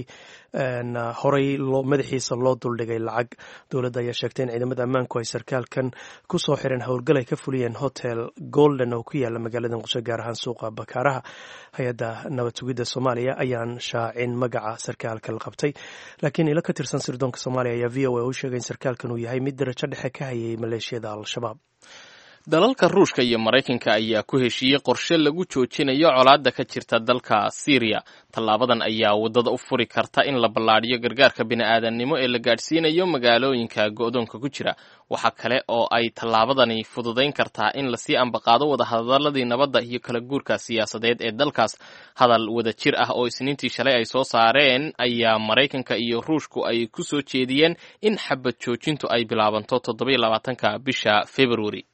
horey madaxiisa loo duldhigay lacag dowladda ayaa sheegtay in ciidamada ammaanku ay sarkaalkan ku soo xireen howlgal ay ka fuliyeen hotel golden oo ku yaala magaalada muqdisho gaar ahaan suuqa bakaaraha hay-adda nabad sugidda soomaaliya ayaan shaacin magaca sarkaalka la qabtay laakiin ilo ka tirsan sirdoonka soomaaliya ayaa v o a u sheegay in sarkaalkan uu yahay mid darajo dhexe ka hayay maleeshiyada al-shabaab dalalka ruushka iyo maraykanka ayaa ku heshiiyey qorshe lagu joojinayo colaadda ka jirta dalka Syria tallaabadan ayaa wadada u furi karta in la ballaadhiyo gargaarka bini'aadanimo ee la gaadhsiinayo magaalooyinka go'doonka ku jira waxa kale oo ay tallaabadani fududayn kartaa in la sii ambaqaado wadahadaladii nabadda iyo kala guurka siyaasadeed ee dalkaas hadal wada jir ah oo isniintii shalay ay soo saareen ayaa maraykanka iyo ruushku ay ku soo jeediyeen in xabad joojintu ay bilaabanto toddoba iyo labaatanka bisha February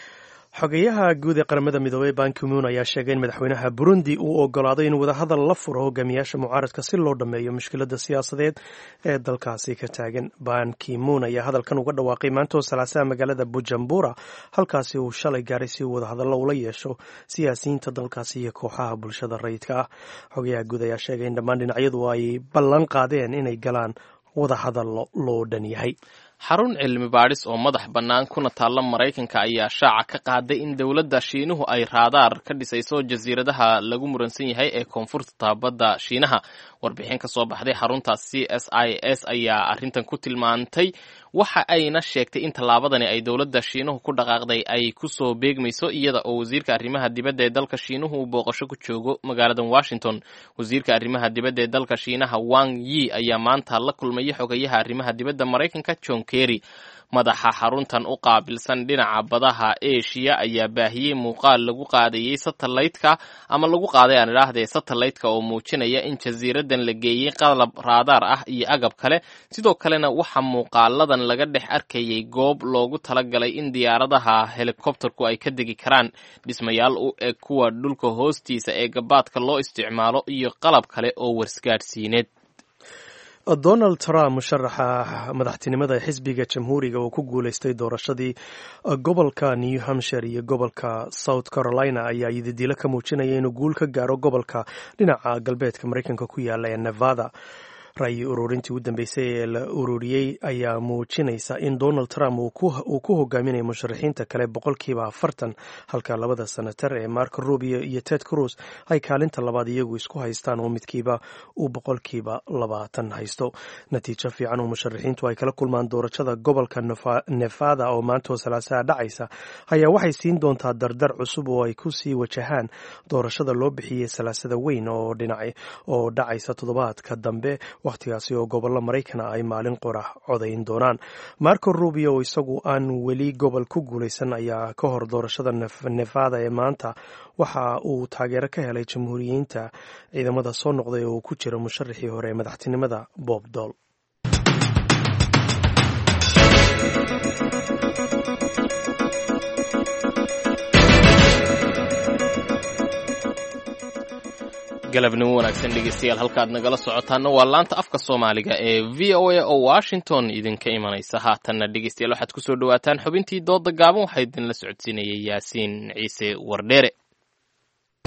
xogeyaha guud ee qaramada midoobay Ban Ki-moon ayaa sheegay in madaxweynaha Burundi uu ogolaaday in wadahadal la furo hogaamiyaasha mucaaradka si loo dhameeyo mushkiladda siyaasadeed ee dalkaasi ka taagan Ban Ki-moon ayaa hadalkan uga dhawaaqay maanta oo salaasaha magaalada Bujumbura halkaasi uu shalay gaaray si uu wadahadallo ula yeesho siyaasiyiinta dalkaasi iyo kooxaha bulshada rayidka ah xogeyaha guud ayaa sheegay in dhammaan dhinacyadu ay ballan qaadeen inay galaan wadahadallo loo dhan yahay xarun cilmi baadhis oo madax bannaan kuna taalla maraykanka ayaa shaaca ka qaaday in dowladda shiinuhu ay raadaar ka dhisayso jasiiradaha lagu muransan yahay ee koonfurta badda shiinaha warbixin ka soo baxday xarunta C S I S ayaa arrintan ku tilmaantay waxa ayna sheegtay in tallaabadani ay dowladda shiinuhu ku dhaqaaqday ay ku soo beegmayso iyada oo wasiirka arrimaha dibadda ee dalka shiinuhu uu booqasho ku joogo magaalada Washington wasiirka arrimaha dibadda ee dalka shiinaha Wang Yi ayaa maanta la kulmay xogayaha arrimaha dibadda Maraykanka John Kerry madaxa xaruntan u qaabilsan dhinaca badaha Asia ayaa baahiyey muuqaal lagu qaadayay satellite-ka ama lagu qaaday aan idhaahdee satellite-ka oo muujinaya in jasiiradan la geeyey qalab raadaar ah iyo agab kale sidoo kalena waxa muuqaaladan laga dhex arkayay goob loogu talagalay in diyaaradaha helikobtarku ay ka degi karaan dhismayaal u eg kuwa dhulka hoostiisa ee gabaadka loo isticmaalo iyo qalab kale oo warsgaadhsiineed Donald Trump musharaxa madaxtinimada xisbiga jamhuuriga oo ku guuleystay doorashadii gobolka New Hampshire iyo gobolka South Carolina ayaa yididilo ka muujinaya inuu guul ka gaaro gobolka dhinaca galbeedka Maraykanka ku yaala ee Nevada ra'yi ururintii u dambeysay ee la ururiyey ayaa muujinaysa in Donald Trump uu ku hogaaminayo musharaxiinta kale boqolkiiba afartan halka labada senatar ee Marco Rubio iyo Ted Cruz ay kaalinta labaad iyagu isku haystaan oo midkiiba uu boqolkiiba labaatan haysto natiijo fiican oo musharaxiintu ay kala kulmaan doorashada gobolka Nevada oo maanta oo salaasaha dhacaysa ayaa waxay siin doontaa dardar cusub oo ay ku sii wajahaan doorashada loo bixiyey salaasada weyn oo dhinac oo dhacaysa toddobaadka dambe waqtigaasi oo gobollo Maraykan ay maalin qorax codayn doonaan Marco Rubio oo isagu aan weli gobol ku guulaysan ayaa ka hor doorashada Nevada ee maanta waxa uu taageero ka helay jamhuuriyiinta ciidamada soo noqday oo ku jira musharaxii hore ee madaxtinimada Bob Dole galabnimo wanaagsan dhegeystayaal halkaad nagala socotaana waa laanta afka Soomaaliga ee V O A oo Washington idinka imanaysa haatanna dhegeystayaal waxaad ku soo dhawaataan xubintii dooda gaaban waxaa idin la socodsiinayay Yaasiin Ciise Wardheere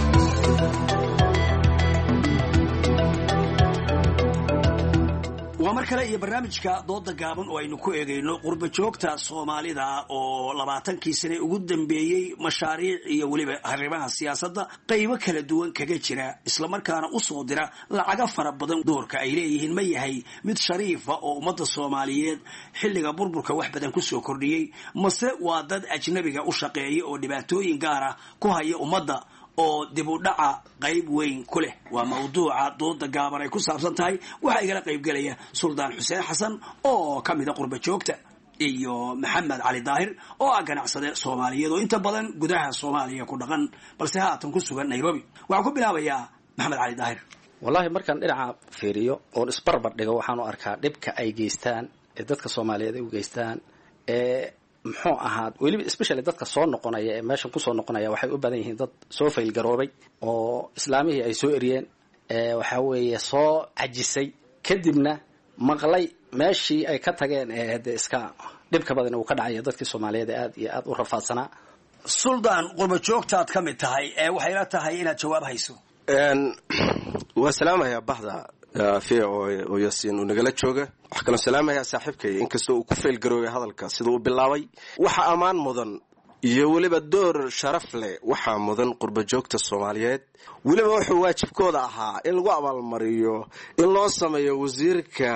waa mar kale iyo barnaamijka dooda gaaban oo aynu ku eegayno qurba joogta soomaalida oo labaatankii sane ugu dambeeyey mashaariic iyo weliba arrimaha siyaasadda qaybo kala duwan kaga jira islamarkaana u soo dira lacaga fara badan. doorka ay leeyihiin ma yahay mid shariifa oo ummadda soomaaliyeed xilliga burburka wax badan ku soo kordhiyey, mase waa dad ajnabiga u shaqeeya oo dhibaatooyin gaar ah ku haya ummadda oo dib u dhaca qayb weyn ku leh? waa mawduuca dooda gaaban ay ku saabsan tahay. waxaa igala qayb gelaya suldaan xuseen xasan oo ka mida qurba joogta iyo maxamed cali daahir oo ah ganacsade soomaaliyeed oo inta badan gudaha soomaaliya ku dhaqan balse haatan ku sugan nairobi. waxaan ku bilaabayaa maxamed cali daahir. wallahi markaan dhinaca fiiriyo oon isbarbar dhigo waxaan u arkaa dhibka ay geystaan ee dadka soomaaliyeed ay u geystaan ee muxuu ahaa weliba especially dadka soo noqonaya ee meeshan kusoo noqonaya waxay u badan yihiin dad soo faylgaroobay oo islaamihii ay soo eriyeen ee waxa weeye soo cajisay kadibna maqlay meeshii ay ka tageen ee de iska dhibka badan uu ka dhacayo dadkii Soomaaliyeed aad iyo aad u rafaadsanaa. suldaan qurba joogtaad ka mid tahay ee waxay la tahay inaad jawaab hayso. een waa salaamaya bahda fiic oo Yaasiin uu nagala jooga. wax kale salaamaya saaxiibkay inkastoo uu ku feel garoobay hadalka sida uu bilaabay. waxa amaan mudan iyo waliba door sharaf leh waxa mudan qurba joogta Soomaaliyeed. waliba wuxuu waajibkooda ahaa in lagu abaalmariyo in loo sameeyo wasiirka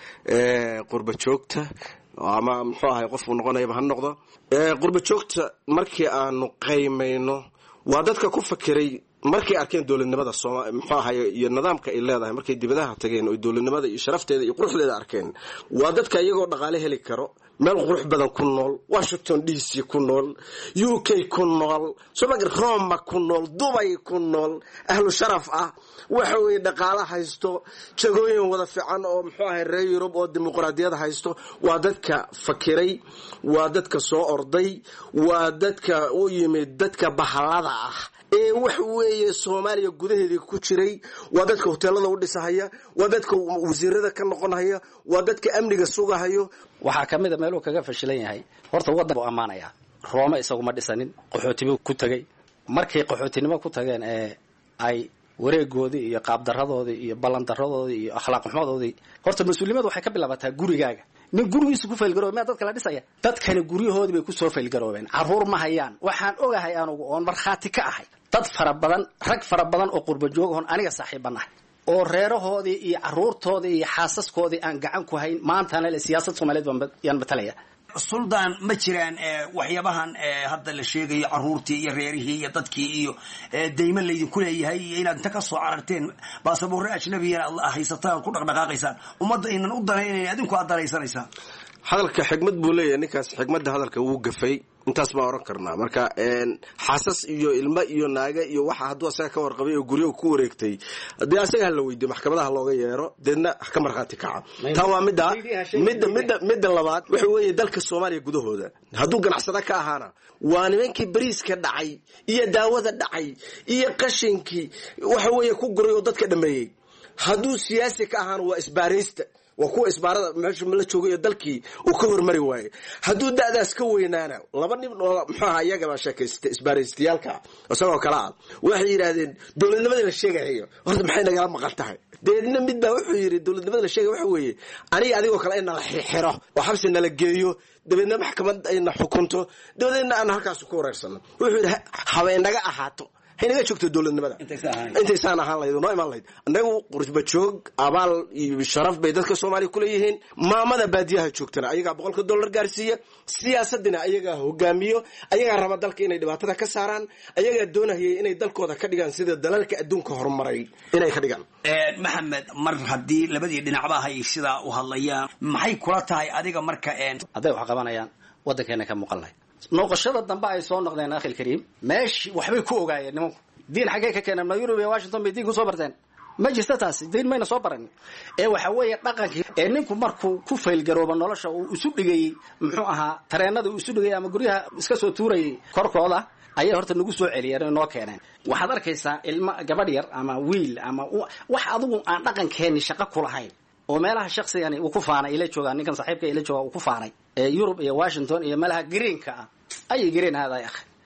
ee qurba joogta ama muxuu ahay qof uu noqonayo ha noqdo. ee qurba joogta markii aanu qiimeeyno waa dadka ku fakiray markay arkeen dawladnimada Soomaaliya muxuu ahay iyo nidaamka ay leedahay markay dibadaha tageen oo dawladnimada iyo sharafteeda iyo quruxdeeda arkeen. waa dadka iyagoo dhaqaale heli karo meel qurux badan ku nool, Washington D C ku nool, U K ku nool, Soomaaliya Rome ku nool, Dubai ku nool, ahlu sharaf ah, waxa way dhaqaale haysto, jagooyin wada fiican oo muxuu ahay reer Yurub oo dimuqraadiyad haysto. waa dadka fakiray, waa dadka soo orday, waa dadka u yimid dadka bahalada ah ee wax weeye Soomaaliya gudaheeda ku jiray. waa dadka hoteelada u dhisahaya, waa dadka wasiirada ka noqonaya, waa dadka amniga sugahayo. waxaa kamid ah meeluu kaga fashilan yahay horta waddan uu amaanaya Rome isagu ma dhisanin, qaxootiga ku tagay. markay qaxootinimo ku tageen ee ay wareegoodii iyo qaab daradoodii iyo ballan daradoodii iyo akhlaaq xumadoodii horta mas'uuliyadu waxay ka bilaabataa gurigaaga. nin gurigiisa ku faylgaroobay ma dadka la dhisaya. dadkani guryahoodii bay ku soo faylgaroobeen, caruur ma hayaan. waxaan ogahay anugu oon markhaati ka ahay dad fara badan, rag fara badan oo qurba joog ah aniga saaxiibanahay oo reerahoodii iyo caruurtoodii iyo xaasaskoodii aan gacan ku hayn maantana la siyaasad Soomaaliyeed yaan matalaya. suldaan ma jiraan waxyaabahan hadda la sheegayo caruurtii iyo reerihii iyo dadkii iyo deymo laydinku leeyahay iyo inaad inta ka soo cararteen baasaboorre ajnabiya aad haysataan ku dhaqdhaqaaqaysaan ummadda inaan u danaynayn adinku aad danaysanaysaan? hadalka xigmad buu leeyahay ninkaas. xigmadda hadalka wuu gafay intaas baan oran karnaa. marka een xaasas iyo ilmo iyo naaga iyo waxa hadduu asaga ka warqabay oo guriga ku wareegtay hadii asaga la weydiyo maxkamadaha looga yeero deedna ka marxaati kaca. taa waa midda midda midda midda labaad waxa weeye dalka Soomaaliya gudahooda hadduu ganacsada ka ahaana waa nimankii bariiska dhacay iyo daawada dhacay iyo qashinkii waxa weeye ku guray oo dadka dhameeyay. hadduu siyaasi ka ahaana waa isbaaraysta, waa kuwa isbaarada meesha la joogay dalkii uu ka hormari waayay. hadduu da'daas ka weynaana laba nin oo muxuu ahaa iyaga ba sheekaystay isbaaraystayaalka isagoo kala ah waxay yiraahdeen dawladnimada la sheegayo horta maxay naga maqan tahay. deedna mid baa wuxuu yiri dawladnimada la sheegay waxa weeye aniga adigoo kale in la xiro oo xabsi nala geeyo dabeedna maxkamad ayna xukunto dabeedna aan halkaas ku wareersano. wuxuu yiri haweenaga ahaato inaga joogto dawladnimada intaysan ahaan lahayd noo iman lahayd. anagu qurba joog abaal iyo sharaf bay dadka Soomaaliya ku leeyihiin. maamada baadiyaha joogtana ayaga boqolka dollar gaarsiiya, siyaasadina ayaga hogaamiyo, ayaga raba dalka inay dhibaatada ka saaraan, ayaga doonayay inay dalkooda ka dhigaan sida dalalka adduunka horumaray inay ka dhigaan. ee maxamed mar hadii labadii dhinacba ay sida u hadlayaan maxay kula tahay adiga marka een haday wax qabanayaan wadankeena ka muuqanay noqoshada dambe ay soo noqdeen akhil kariim meesh waxbay ku ogaayeen nimanku diin xagee ka keenay Nairobi iyo Washington bay diin ku soo barteen ma jirta taas diin mayna soo baran ee waxa weeye dhaqankii ee ninku markuu ku fayl garooba nolosha uu isu dhigay muxuu ahaa tareenada uu isu dhigay ama guriyaha iska soo tuuray korkooda ayay horta nagu soo celiyeen noo keeneen. waxaad arkaysaa ilma gabadh yar ama wiil ama wax adigu aan dhaqankeeni shaqo ku lahayn oo meelaha shakhsiyan uu ku faanay ila jooga ninkan saaxiibka ila jooga uu ku faanay ee Europe iyo Washington iyo meelaha greenka ah ay green hada ya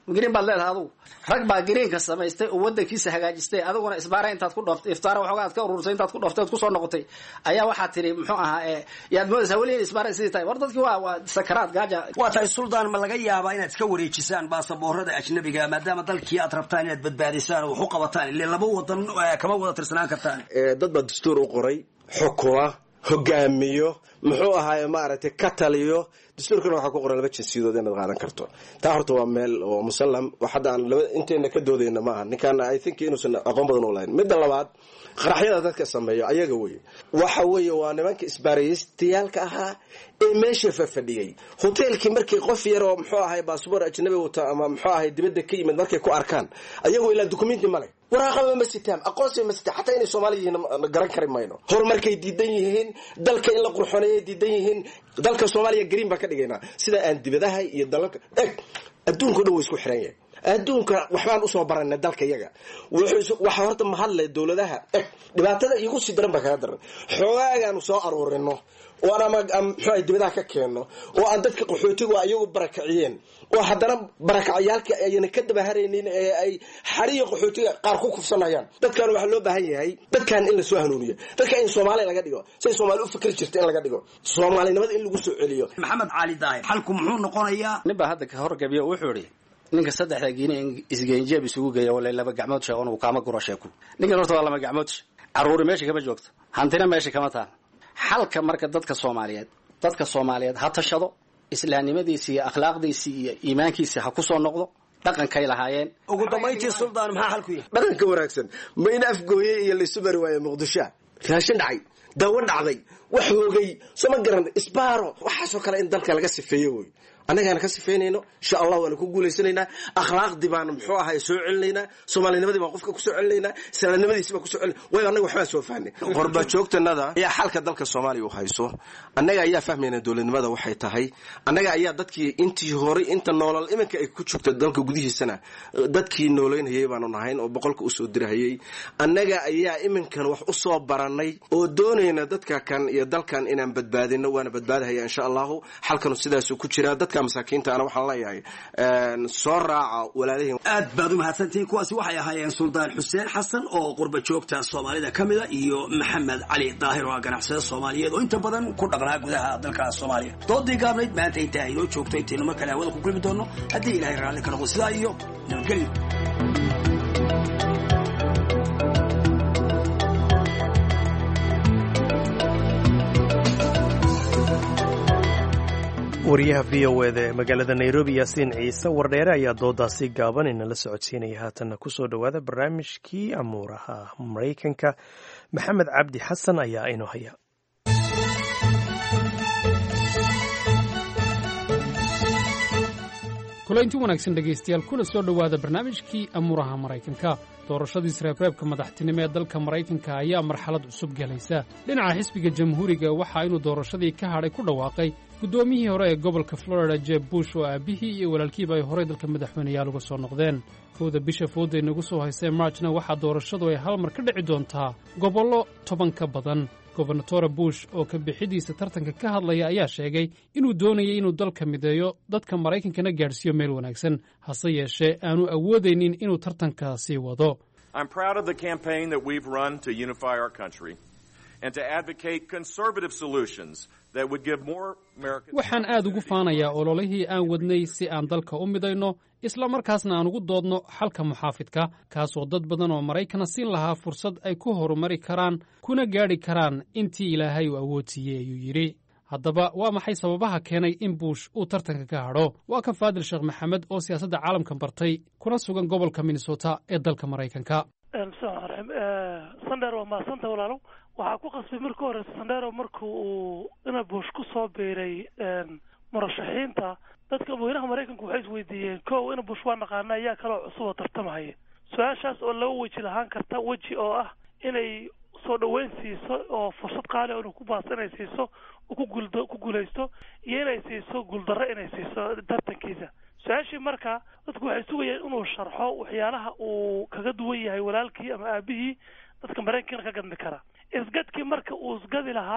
green baad leedahay adigu rag baa greenka samaystay oo wadankiisa hagaajistay adiguna isbaara intaad ku dhooftay iftaara waxoogaa aad ka urursay intaad ku dhooftay ku soo noqotay ayaa waxaad tiri muxuu ahaa ee yaad moodaysaa weli isbaara sidii tahay war dadkii waa waa sakaraad gaaja waa tahay suldaan ma laga yaabaa inaad iska wareejisaan baasaboorada ajnabiga maadaama dalkii aad rabtaan inaad badbaadisaan oo wax u qabataan ilaa laba wadan kama wada tirsanaan kartaan dad baa dastuur u qoray xukuma hogaamiyo muxuu ahaay maaragtay ka taliyo dastuurkana waxaa ku qoran laba jinsiyadood inaad qaadan karto taa horta waa meel oo musallam wax hadda aan laba inteena ka doodayna maaha ninkaan I think inuusan aqoon badan u lahayn midda labaad qaraxyada dadka sameeyo ayaga weeye waxa weeye waa nimanka isbaaraystayaalka ahaa ee meesha fafadhiyay hoteelkii markii qof yar oo muxuu ahaay baasboor ajnabi wata ama muxuu ahaay dibadda ka yimid markay ku arkaan ayagu ilaa dukumenti male waraaqaba ma sitaan aqoonsi ma sitaan xataa inay Soomaali yihiin garan kari mayno horumarkay diidan yihiin dalka in la qurxoneeyo diidan yihiin dalka Soomaaliya green ba ka dhigaynaa sida aan dibadaha iyo dalka eg adduunka dhow isku xiran yahay adduunka waxbaan u soo baranay dalka yaga waxa horta ma hadlay dawladaha eg dhibaatada igu si daran ba ka daran xogaagan soo aruurino oo ana ma maxay dibadaha ka keeno oo aan dadka qaxootiga ayagu barakaciyeen oo haddana barakacayaalka ayna ka dabahareenin ee ay xariiq qaxootiga qaar ku kufsanayaan dadkan waxa loo baahan yahay dadkan in la soo hanuuniyo dadka in Soomaaliya laga dhigo si Soomaali u fikir jirto in laga dhigo Soomaalinimada in lagu soo celiyo Maxamed Cali Daahir halku muxuu noqonayaa ninba hadda ka horgabiyo wuxuu yiri ninka saddexda giina isgeenjeeb isugu geeyo wala laba gacmood sheeqon uu kaama guro sheeku ninka horta waa laba gacmood caruuri meesha kama joogto hantina meesha kama taa xalka marka dadka Soomaaliyeed dadka Soomaaliyeed ha tashado islaamnimadiisa iyo akhlaaqdiisa iyo iimaankiisa ha ku soo noqdo dhaqankay lahaayeen ugu dambeyntii suldaan maxaa xalku yahay dhaqanka wanaagsan ma in afgooyay iyo la isbar waaye Muqdisho raashin dhacay dawo dhacday wax hoogay sama garan isbaaro waxa soo kale in dalka laga sifeeyo way anagana ka sifeynayno insha Allah waan ku guuleysanaynaa akhlaaqdi baan muxuu ahay soo celinaynaa Soomaalinimadii baan qofka ku soo celinaynaa islaamnimadiisa baan ku soo celin way anaga waxba soo fahnay qorba joogtanada ayaa xalka dalka Soomaaliya u hayso anaga ayaa fahmayna dawladnimada waxay tahay anaga ayaa dadkii intii hore inta nolol iminka ay ku joogto dalka gudihiisana dadkii nooleynayay baan nahayn oo boqolka u soo dirahayay anaga ayaa iminkan wax u soo baranay oo doonayna dadka kan iyo dalkan inaan badbaadino waana badbaadahaya insha Allah xalkan sidaas ku jira masaakiinta ana waxaan leeyahay een soo raaca walaalihiin aad baad u mahadsantiin kuwaasi waxay ahaayeen Suldaan Xuseen Xasan oo qurba joogta Soomaalida kamida iyo Maxamed Cali Daahir oo ganacsade Soomaaliyeed oo inta badan ku dhaqnaa gudaha dalka Soomaaliya doodii gaabnayd maanta inta ay noo joogto inta mar kale wada ku kulmi doono haddii Ilaahay raali ka noqdo sidaa iyo nabadgelyo wariyaha v o eda ee magaalada Nairobi Yaasiin Ciise wardheere ayaa doodaasi gaaban inala socodsiinaya haatanna ku soo dhowaada barnaamijkii amuuraha Mareykanka Maxamed Cabdi Xasan ayaa inoo haya kulanti wanaagsan dhegaystayaal kuna soo dhowaada barnaamijkii amuuraha Mareykanka doorashadii reebreebka madaxtinimo ee dalka Mareykanka ayaa marxalad cusub galaysa dhinaca xisbiga jamhuuriga waxa inuu doorashadii ka hadhay ku dhawaaqay guddoomiyihii hore ee gobolka Florida Jeb Bush oo aabihii iyo walaalkiiba ay horey dalka madaxweynayaal uga soo noqdeen kowda bisha fooday nagu soo haysay Marchna waxaa doorashadu ay hal mar ka dhici doontaa gobollo toban ka badan gobernator Bush oo ka bixidiisa tartanka ka hadlaya ayaa sheegay inuu doonayay inuu dalka mideeyo dadka Mareykankana gaarsiiyo meel wanaagsan hase yeeshee aanu awoodaynin inuu tartanka sii wado I'm proud of the campaign that we've run to unify our country and to advocate conservative solutions that would give more Americans waxaan aad ugu faanayaa ololihii aan wadnay si aan dalka u midayno isla markaasna aan ugu doodno xalka muxaafidka kaasoo dad badan oo Maraykana siin lahaa fursad ay ku horumari karaan kuna gaadhi karaan intii Ilaahay uu awood siiyey ayuu yidhi haddaba waa maxay sababaha keenay in Bush uu tartanka ka hadho waa kan Faadil Sheekh Maxamed oo siyaasadda caalamka bartay kuna sugan gobolka Minnesota ee dalka Mareykanka Sandero ma santa walaalo waxa ku qasbay markii hore Sandero markuu uu ina Bush ku soo beeray murashaxiinta dadka madaxweynaha Mareykanku waxay isweydiiyeen koow ina Bush waa naqaana ayaa kala cusub oo tartamaya su'aashaas oo laba waji lahaan karta waji oo ah inay soo dhaweyn siiso oo fursad qaali ah oo ku baasanay siiso oo ku guldo ku guuleysto iyo inay siiso guuldarro inay siiso tartankiisa su'aashii marka dadku waxay sugayeen inuu sharxo waxyaalaha uu kaga duwan yahay walaalkii ama aabihii dadka Mareykanka ka gadmi kara isgadkii marka uu isgadi lahaa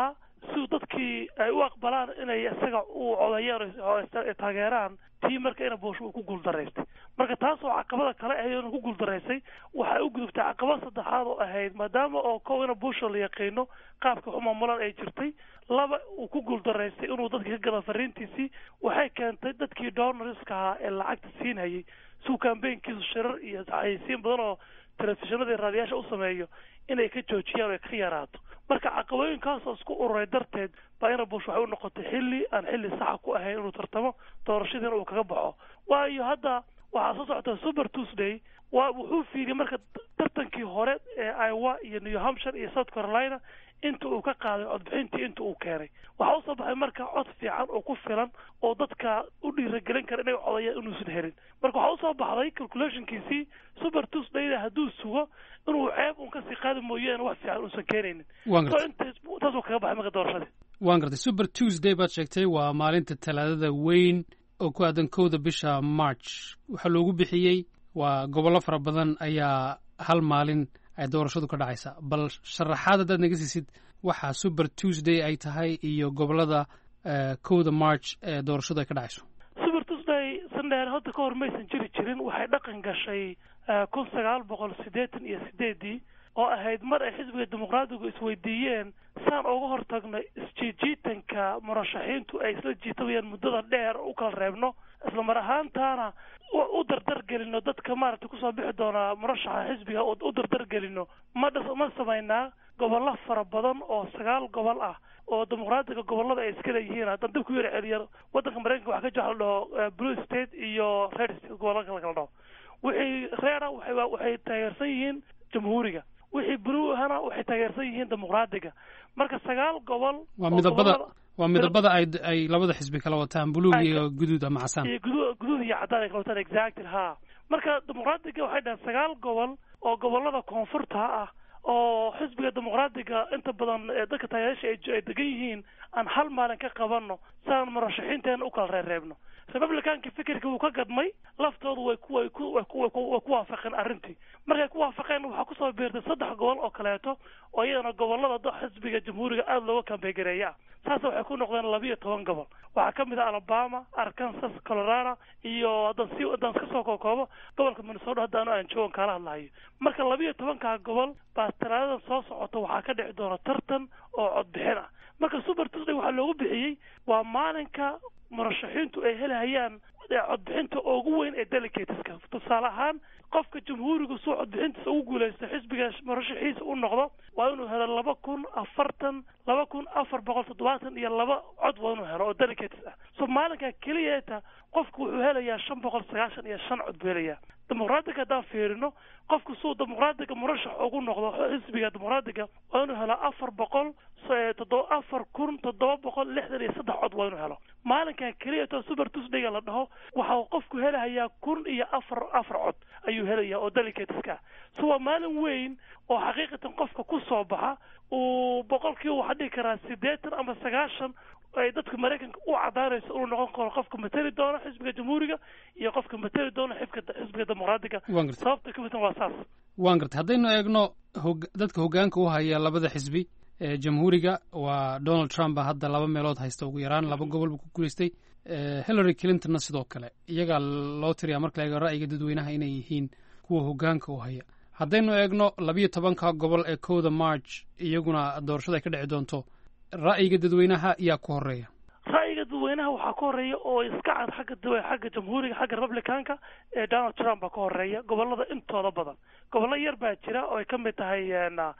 si dadkii ay u aqbalaan inay isaga u codayaan oo taageeraan tii marka ina bush uu ku guuldaraystay marka taas oo caqabada kale ayayna ku guuldaraystay waxay u gudubtay caqabad saddexaad oo ahayd maadaama oo kow ina bush la yaqiino qaabka xumaamulan ay jirtay laba uu ku guuldaraystay inuu dadka ka gado fariintiisii waxay keentay dadkii donorska ahaa ee lacagta siinayay suu kambeynkiisu shirar iyo xayeysiin badan oo telefishinada iyo raadiyaasha u sameeyo inay ka joojiyaan oo ka yaraato marka caqabooyinkaasoo isku ururay darteed baa ina bush waxay u noqotay xilli aan xilli saxa ku ahayn inuu tartamo doorashadiina uu kaga baxo waayo hadda waxaa soo socota super tuesday waa wuxuu fiiriyey marka tartankii hore ee Iowa iyo New Hampshire iyo South Carolina inta uu ka qaaday codbixintii inta uu keenay waxa uu soo baxay marka cod fiican oo ku filan oo dadka u dhiirigelin kara inay codayaan inuusan helin marka waxa uu soo baxday calculationkiisii super tuesday hadduu sugo inuu ceeb un kasii qaadi mooyeen wax fiican uusan keenaynin soo intaas taasoo kaga baxay marka doorashadii waan gartay super tuesday baad sheegtay waa maalinta talaadada weyn oo ku aadan kowda bisha march waxaa loogu bixiyey waa gobollo fara badan ayaa hal maalin ay doorashadu ka dhacaysa bal sharaxaad haddaad naga siisid waxa super tuesday ay tahay iyo gobollada kowda march ee doorashadu ay ka dhacayso super tuesday sandheer hadda ka hor maysan jiri jirin waxay dhaqan gashay kun sagaal boqol siddeetan iyo sideedii oo ahayd mar ay xisbiga dimuqraadigu isweydiiyeen saan uga hortagno isjiijiitanka murashaxiintu ay isla jiitabayaan muddada dheer u kala reebno isla mar ahaantaana u dardar gelino dadka maaragtay kusoo bixi doona murashaxa xisbiga u dardar gelino ma ma samaynaa gobollo fara badan oo sagaal gobol ah oo dimuqraadiga gobollada ay iska leeyihiin haddaan dib ku yara celiyo waddanka maraykanka waxa ka jecla dhaho blue state iyo red state gobollo kala kala dhaho wixii reera waxay waxay taageersan yihiin jamhuuriga wixii blue ahana waxay taageersan yihiin dimuqraadiga marka sagaal gobol waa midabada waa midabada ay ay labada xisbi kala wataan buluug iyo guduud ama casaan iyo guduud guduud iyo cadaan ay kala wataan exactly ha marka dimuqraadiga waxay dhahaan sagaal gobol oo gobollada koonfurta ah oo xisbiga dimuqraadiga inta badan dadka taageerayaasha ay degan yihiin aan hal maalin ka qabanno saan murashaxiinteena u kala reereebno republicanka fikirka uu ka gadmay laftoodu way ku way ku way ku ku waafaqeen arrintii markay ku waafaqeen waxaa kusoo biirtay saddex gobol oo kaleeto oo iyadana gobollada xisbiga jamhuuriga aada looga kambeegareeya saas waxay ku noqdeen labiyo toban gobol waxaa ka mid ah Alabama, Arkansas, Colorado iyo haddaan si haddaan iska soo kookoobo gobolka Minnesota haddaanu aan joogan kala hadlahayo marka labiyo tobankaa gobol baa talaadadan soo socota waxaa ka dhici doona tartan oo codbixin ah marka super tuesday waxaa loogu bixiyey waa maalinka murashaxiintu ay helahayaan codbixinta ugu weyn ee delegateska tusaale ahaan qofka jamhuuriga soo codbixintiisa ugu guulaysta xisbiga murashaxiisa u noqdo waa inuu helo laba kun afartan laba kun afar boqol toddobaatan iyo laba cod waa inuu helo oo delegates ah so maalinka keliyeeta qofku wuxuu helayaa shan boqol sagaashan iyo shan cod buu helayaa dimuqraadiga haddaan fiirino qofku suu dimuqraadiga murashax ugu noqdo xisbiga dimuqraadiga waa inuu helo afar boqol toddoba afar kun toddoba boqol lixdan iyo saddex cod waa inuu helo maalinkan keliyeeta super tuesdayga la dhaho waxa uu qofku helahayaa kun iyo afar afar cod ayuu helayaa oo delegateska so waa maalin weyn oo xaqiiqatan qofka ku soo baxa uu boqolkiiba waxaa dhihi karaa siddeetan ama sagaashan ay dadka maraykanka u cadaanayso inuu noqon karo qofka matali doona xisbiga jamhuuriga iyo qofka matali doona xibka xisbiga dimuqraadiga sababta ka midan waa saas waan gartay haddaynu eegno dadka hoggaanka u haya labada xisbi ee jamhuuriga waa donald trump baa hadda laba meelood haysta ugu yaraan laba gobol buu ku guulaystay hillary clintonna sidoo kale iyagaa loo tiriyaa marka la eego ra'yiga dadweynaha inay yihiin kuwa hoggaanka u haya haddaynu eegno labiyo tobanka gobol ee kowda march iyaguna doorashada ay ka dhici doonto ra'yiga dadweynaha yaa ku horeeya ra'yiga dadweynaha waxaa ka horeeya oo iska cad xagga xagga jamhuuriga xagga republicanka ee donald trump baa ka horeeya gobollada intooda badan gobollo yar baa jira oo ay ka mid tahay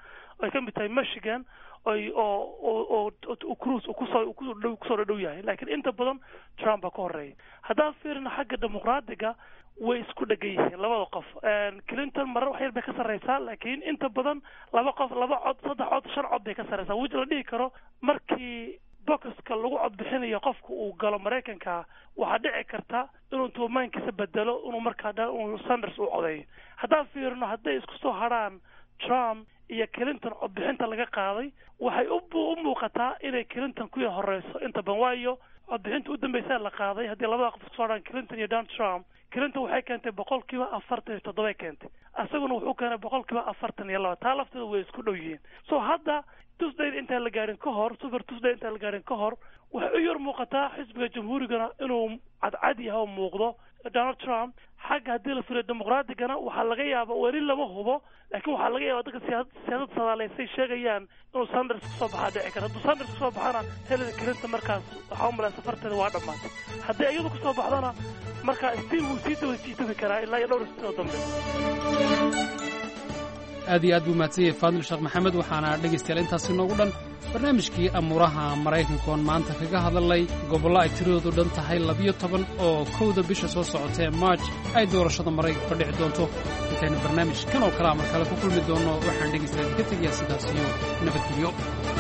ay ka mid tahay michigan oy oo oo cruise kusoo kusoo dhow yahay laakiin inta badan trump baa ka horeeya haddaan fiirino xagga dimuqraadiga way isku dhegan yihiin labada qof clinton marar wax yar bay ka sarreysaa laakiin inta badan laba qof laba cod saddex cod shan cod bay ka sarreysaa wiji la dhihi karo markii boxka lagu codbixinayo qofka uu galo maraykanka waxaa dhici karta inuu tuumaankiisa bedelo inuu markaa inuu sanders u codeeyo haddaan fiirino hadday isku soo hadhaan trump iyo clinton codbixinta laga qaaday waxay u muuqataa inay clinton ku horeyso inta badan waayo codbixinta u dambaysaa la qaaday haddii labada qof isku soo hadhaan clinton iyo donald trump clinton waxay keentay boqol kiiba afartan iyo toddobay keentay isaguna wuxuu keenay boqol kiiba afartan iyo laba taa lafteeda way isku dhow yihiin so hadda tuesday intaan la gaarin ka hor super tuesday intaan la gaarin ka hor waxay u yar muuqataa xisbiga jamhuurigana inuu cadcad yahay oo muuqdo donald trump xagga haddii la firiyo dimuqraatigana waxaa laga yaaba weli lama hubo laakiin waxaa laga yaaba dadka siyaasad siyaasad sadaaleysay sheegayaan inuu sanders kusoo baxaa dhici kara hadduu sanders kusoo baxana hillary clinton markaas waxaa umalayn safarteeda waa dhammaatay haddii iyadu kusoo baxdana markaa stiil wuu sii daba jiitabi karaa ilaa iyo dhowr isbitoo dambe aad iyo aad buu mahadsan yahay faadil sheekh maxamed waxaana dhegaystayaal intaasi noogu dhan barnaamijkii amuuraha maraykanka oon maanta kaga hadalnay gobollo ay tiradoodu dhan tahay labiyo toban oo kowda bisha soo socotee marj ay doorashada maraykanka ka dhici doonto intaynu barnaamij kan oo kalea mar kale ku kulmi doonno waxaan dhegaystayaal ka tegayaa sidaas iyo nabadgelyo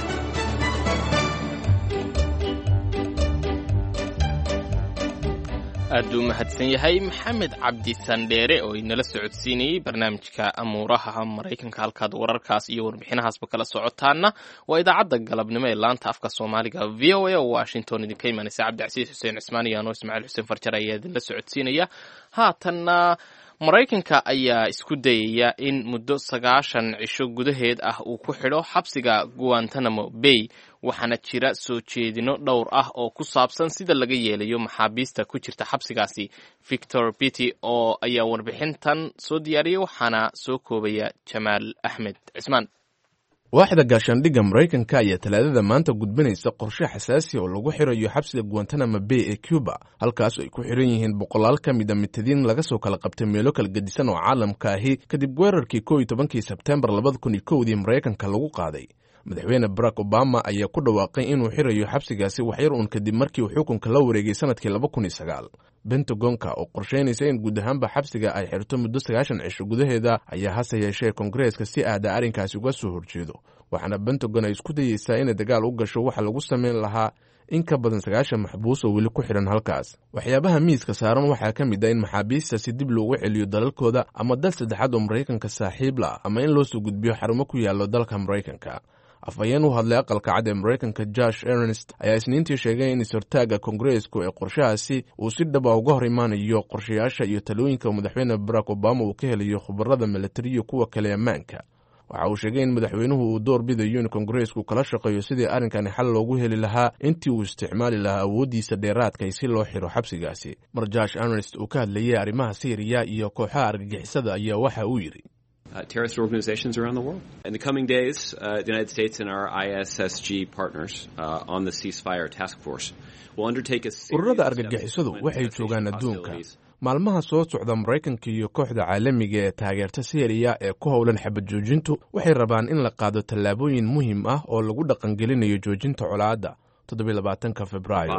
aad buu mahadsan yahay maxamed cabdi sandheere oo inala socodsiinayey barnaamijka amuuraha maraykanka halkaad wararkaas iyo warbixinahaasba kala socotaana waa idaacadda galabnimo ee laanta afka soomaaliga v o a oo washington idinka imaanaysa cabdicasiis xuseen cismaan iyo anoo ismaaciil xuseen farjar ayaa idinla socodsiinaya haatanna maraykanka ayaa isku dayaya in muddo sagaashan cisho gudaheed ah uu ku xidho xabsiga guantanamo bay waxaana jira soo jeedino dhowr ah oo ku saabsan sida laga yeelayo maxaabiista ku jirta xabsigaasi victor bity oo ayaa warbixintan soo diyaariyay waxaana soo koobaya jamaal axmed cismaan waaxda gaashaandhigga maraykanka ayaa talaadada maanta gudbinaysa qorshe xasaasi oo lagu xirayo xabsiga guantanamo bay ee cuba halkaas ay ku xiran yihiin boqolaal ka mida mitadiin laga soo kala qabtay meelo kala gedisan oo caalamka ahi kadib weerarkii kow iyo tobankii sebtembar labada kun iyo kowdii maraykanka lagu qaaday madaxweyne barack obama ayaa ku dhawaaqay inuu xirayo xabsigaasi waxyar uun kadib markii uu xukunka la wareegay sanadkii laba kun iyo sagaal bentagonka oo qorsheynaysa in guud ahaanba xabsiga ay xirto muddo sagaashan cisho gudaheeda ayaa hase yeeshee kongareeska si aada arrinkaasi uga soo horjeedo waxaana bentagon ay isku dayeysaa inay dagaal u gasho waxa lagu samayn lahaa in ka badan sagaashan maxbuus oo weli ku xidhan halkaas waxyaabaha miiska saaran waxaa ka mid ah in maxaabiistaasi dib loogu celiyo dalalkooda ama dal saddexaad oo maraykanka saaxiib la ama in loo soo gudbiyo xarumo ku yaallo dalka maraykanka afhayeen u hadlay aqalka cad ee maraykanka josh ernest ayaa isniintii sheegay in is-hortaaga kongareesku ee qorshahaasi uu si dhaba uga hor imaanayo qorshayaasha iyo talooyinka madaxweyne barack obama uu ka helayo khubarada milatariya kuwa kale ammaanka waxa uu sheegay in madaxweynuhu uu door bidayo in kongareesku kala shaqeeyo sidii arrinkani xal loogu heli lahaa intii uu isticmaali lahaa awooddiisa dheeraadkay si loo xiro xabsigaasi mar josh ernest uu ka hadlayay arrimaha syriya iyo kooxaha argagixisada ayaa waxa uu yidhi Uh, terrorist organizations around the world. In the coming days, uh, the United States and our I S S G partners uh, on the ceasefire task force will undertake a series ururada argagixisadu waxay joogaan adduunka maalmaha soo socda maraykanka iyo kooxda caalamiga ee taageerta syriya ee ku howlan xabad joojintu waxay rabaan in la qaado tallaabooyin muhiim ah oo lagu dhaqangelinayo joojinta colaadda toddobaatanka februaayo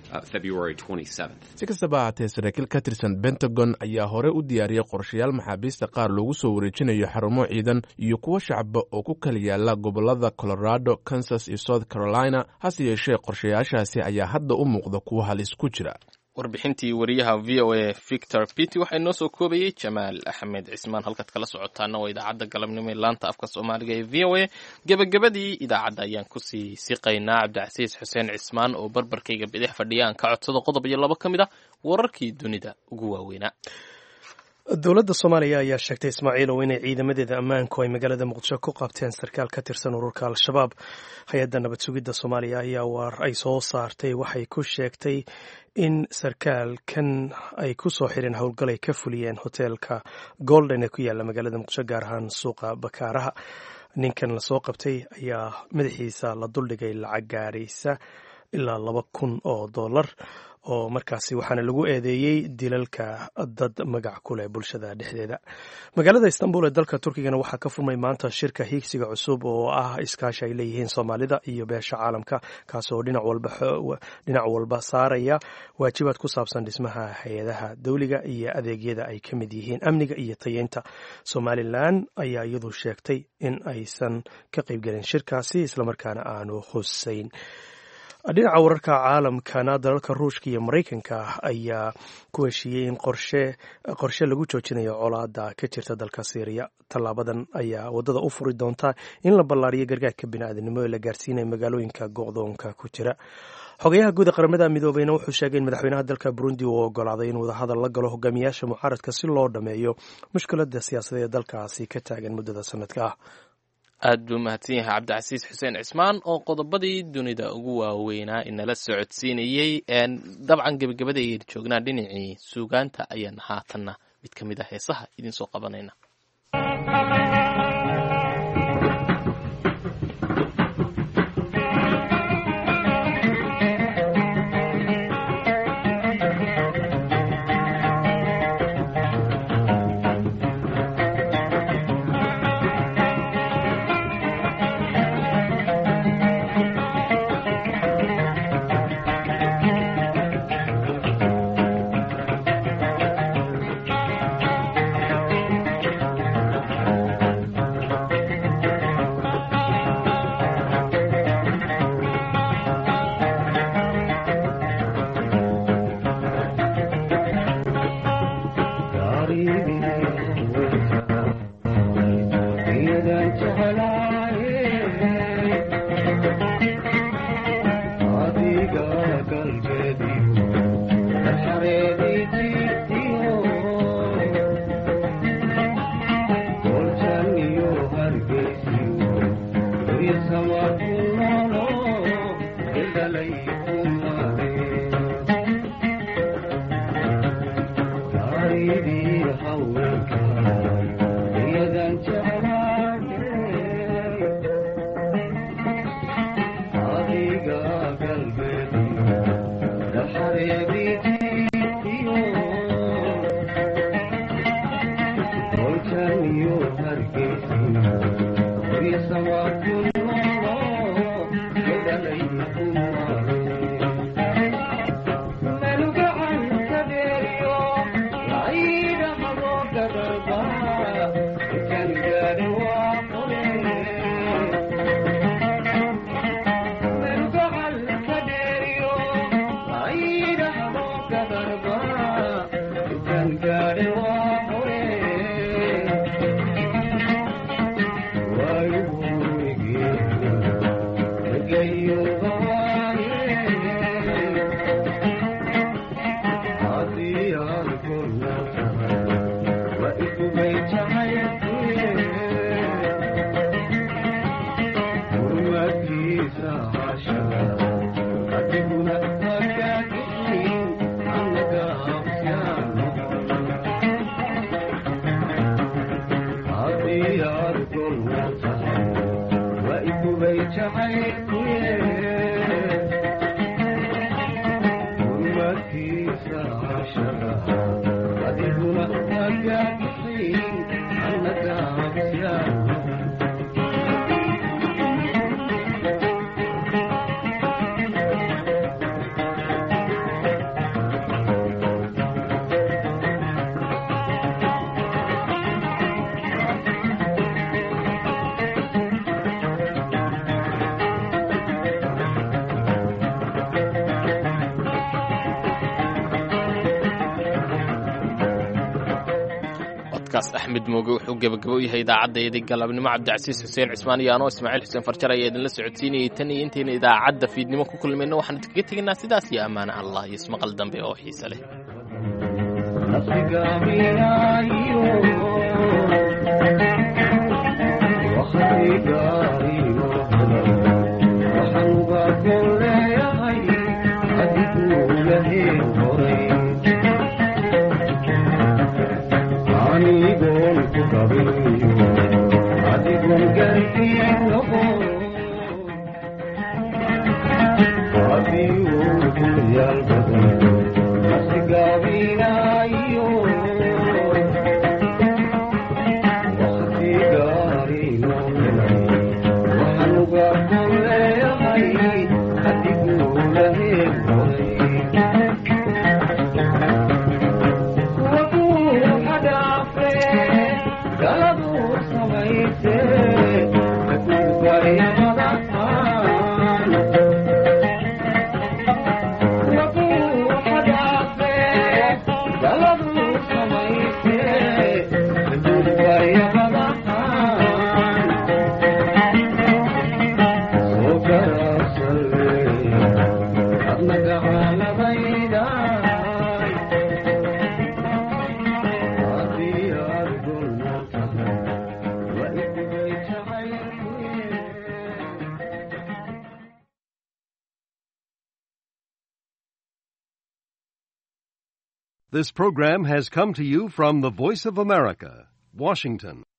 si kastaba ahaatee saraakiil ka tirsan bentagon ayaa hore u diyaariyey qorshayaal maxaabiista qaar loogu soo wareejinayo xarumo ciidan iyo kuwo shacba oo ku kala yaala gobolada colorado kansas iyo south carolina hase yeeshee qorshayaashaasi ayaa hadda u muuqda kuwo halis ku jira warbixintii wariyaha v o a victor bity waxaa inoo soo koobayey jamaal axmed cismaan halkaad kala socotaana waa idaacadda galabnimo ee laanta afka soomaaliga ee v o a gebagabadii idaacadda ayaan kusii siqaynaa cabdicasiis xuseen cismaan oo barbarkayga bidix fadhiya aan ka codsado qodob iyo labo ka mid ah wararkii dunida ugu waaweynaa dowladda soomaaliya ayaa sheegtay ismaaciilow inay ciidamadeeda ammaanku ay magaalada muqdisho ku qabteen sarkaal ka tirsan ururka al-shabaab hay-adda nabad sugidda soomaaliya ayaa waar ay soo saartay waxay ku sheegtay in sarkaalkan ay ku soo xireen howlgal ay ka fuliyeen hoteelka golden ee ku yaalla magaalada muqdisho gaar ahaan suuqa bakaaraha ninkan lasoo qabtay ayaa madaxiisa la duldhigay lacag gaaraysa ilaa laba kun oo dollar oo markaasi waxaana lagu eedeeyey dilalka dad magac ku leh bulshada dhexdeeda magaalada istanbul ee dalka turkigana waxaa ka furmay maanta shirka hiigsiga cusub oo ah iskaashi ay leeyihiin soomaalida iyo beesha caalamka kaas oo dhinac walba dhinac walba saaraya waajibaad ku saabsan dhismaha hay-adaha dawliga iyo adeegyada ay ka mid yihiin amniga iyo tayeynta somalilan ayaa iyadu sheegtay in aysan ka qaybgelin shirkaasi islamarkaana aanu husayn dhinaca wararka caalamkana dalalka ruushka iyo maraykanka ayaa ku heshiiyey in qorshe qorshe lagu joojinayo colaada ka jirta dalka syriya tallaabadan ayaa waddada u furi doonta in la ballaariyo gargaarka bini'aadanimo ee la gaarsiinaya magaalooyinka go'doonka ku jira xogayaha guud ee qaramada midoobeyna wuxuu sheegay in madaxweynaha dalka burundi uu ogolaaday in wadahadal la galo hogaamiyaasha mucaaradka si loo dhameeyo mushkiladda siyaasadeed ee dalkaasi ka taagan muddada sanadka ah aad buu mahadsan yahay cabdicasiis xuseen cismaan oo qodobadii dunida ugu waaweynaa inala socodsiinayey dabcan gebagabada ayaynu joognaa dhinacii suugaanta ayaan haatanna mid ka mid ah heesaha idiin soo qabanayna axmed mooge wuxuu gebagabo u yahay idaacaddaydii galabnimo cabdicasiis xuseen cismaan iyo anoo ismaaciil xuseen farjar ayaa idinla socodsiinayay tan iyo intayna idaacadda fiidnimo ku kulmayno waxaan idinkaga tegaynaa sidaas iyo ammaane allah iyo ismaqal dambe oo xiise leh This program has come to you from the Voice of America, Washington.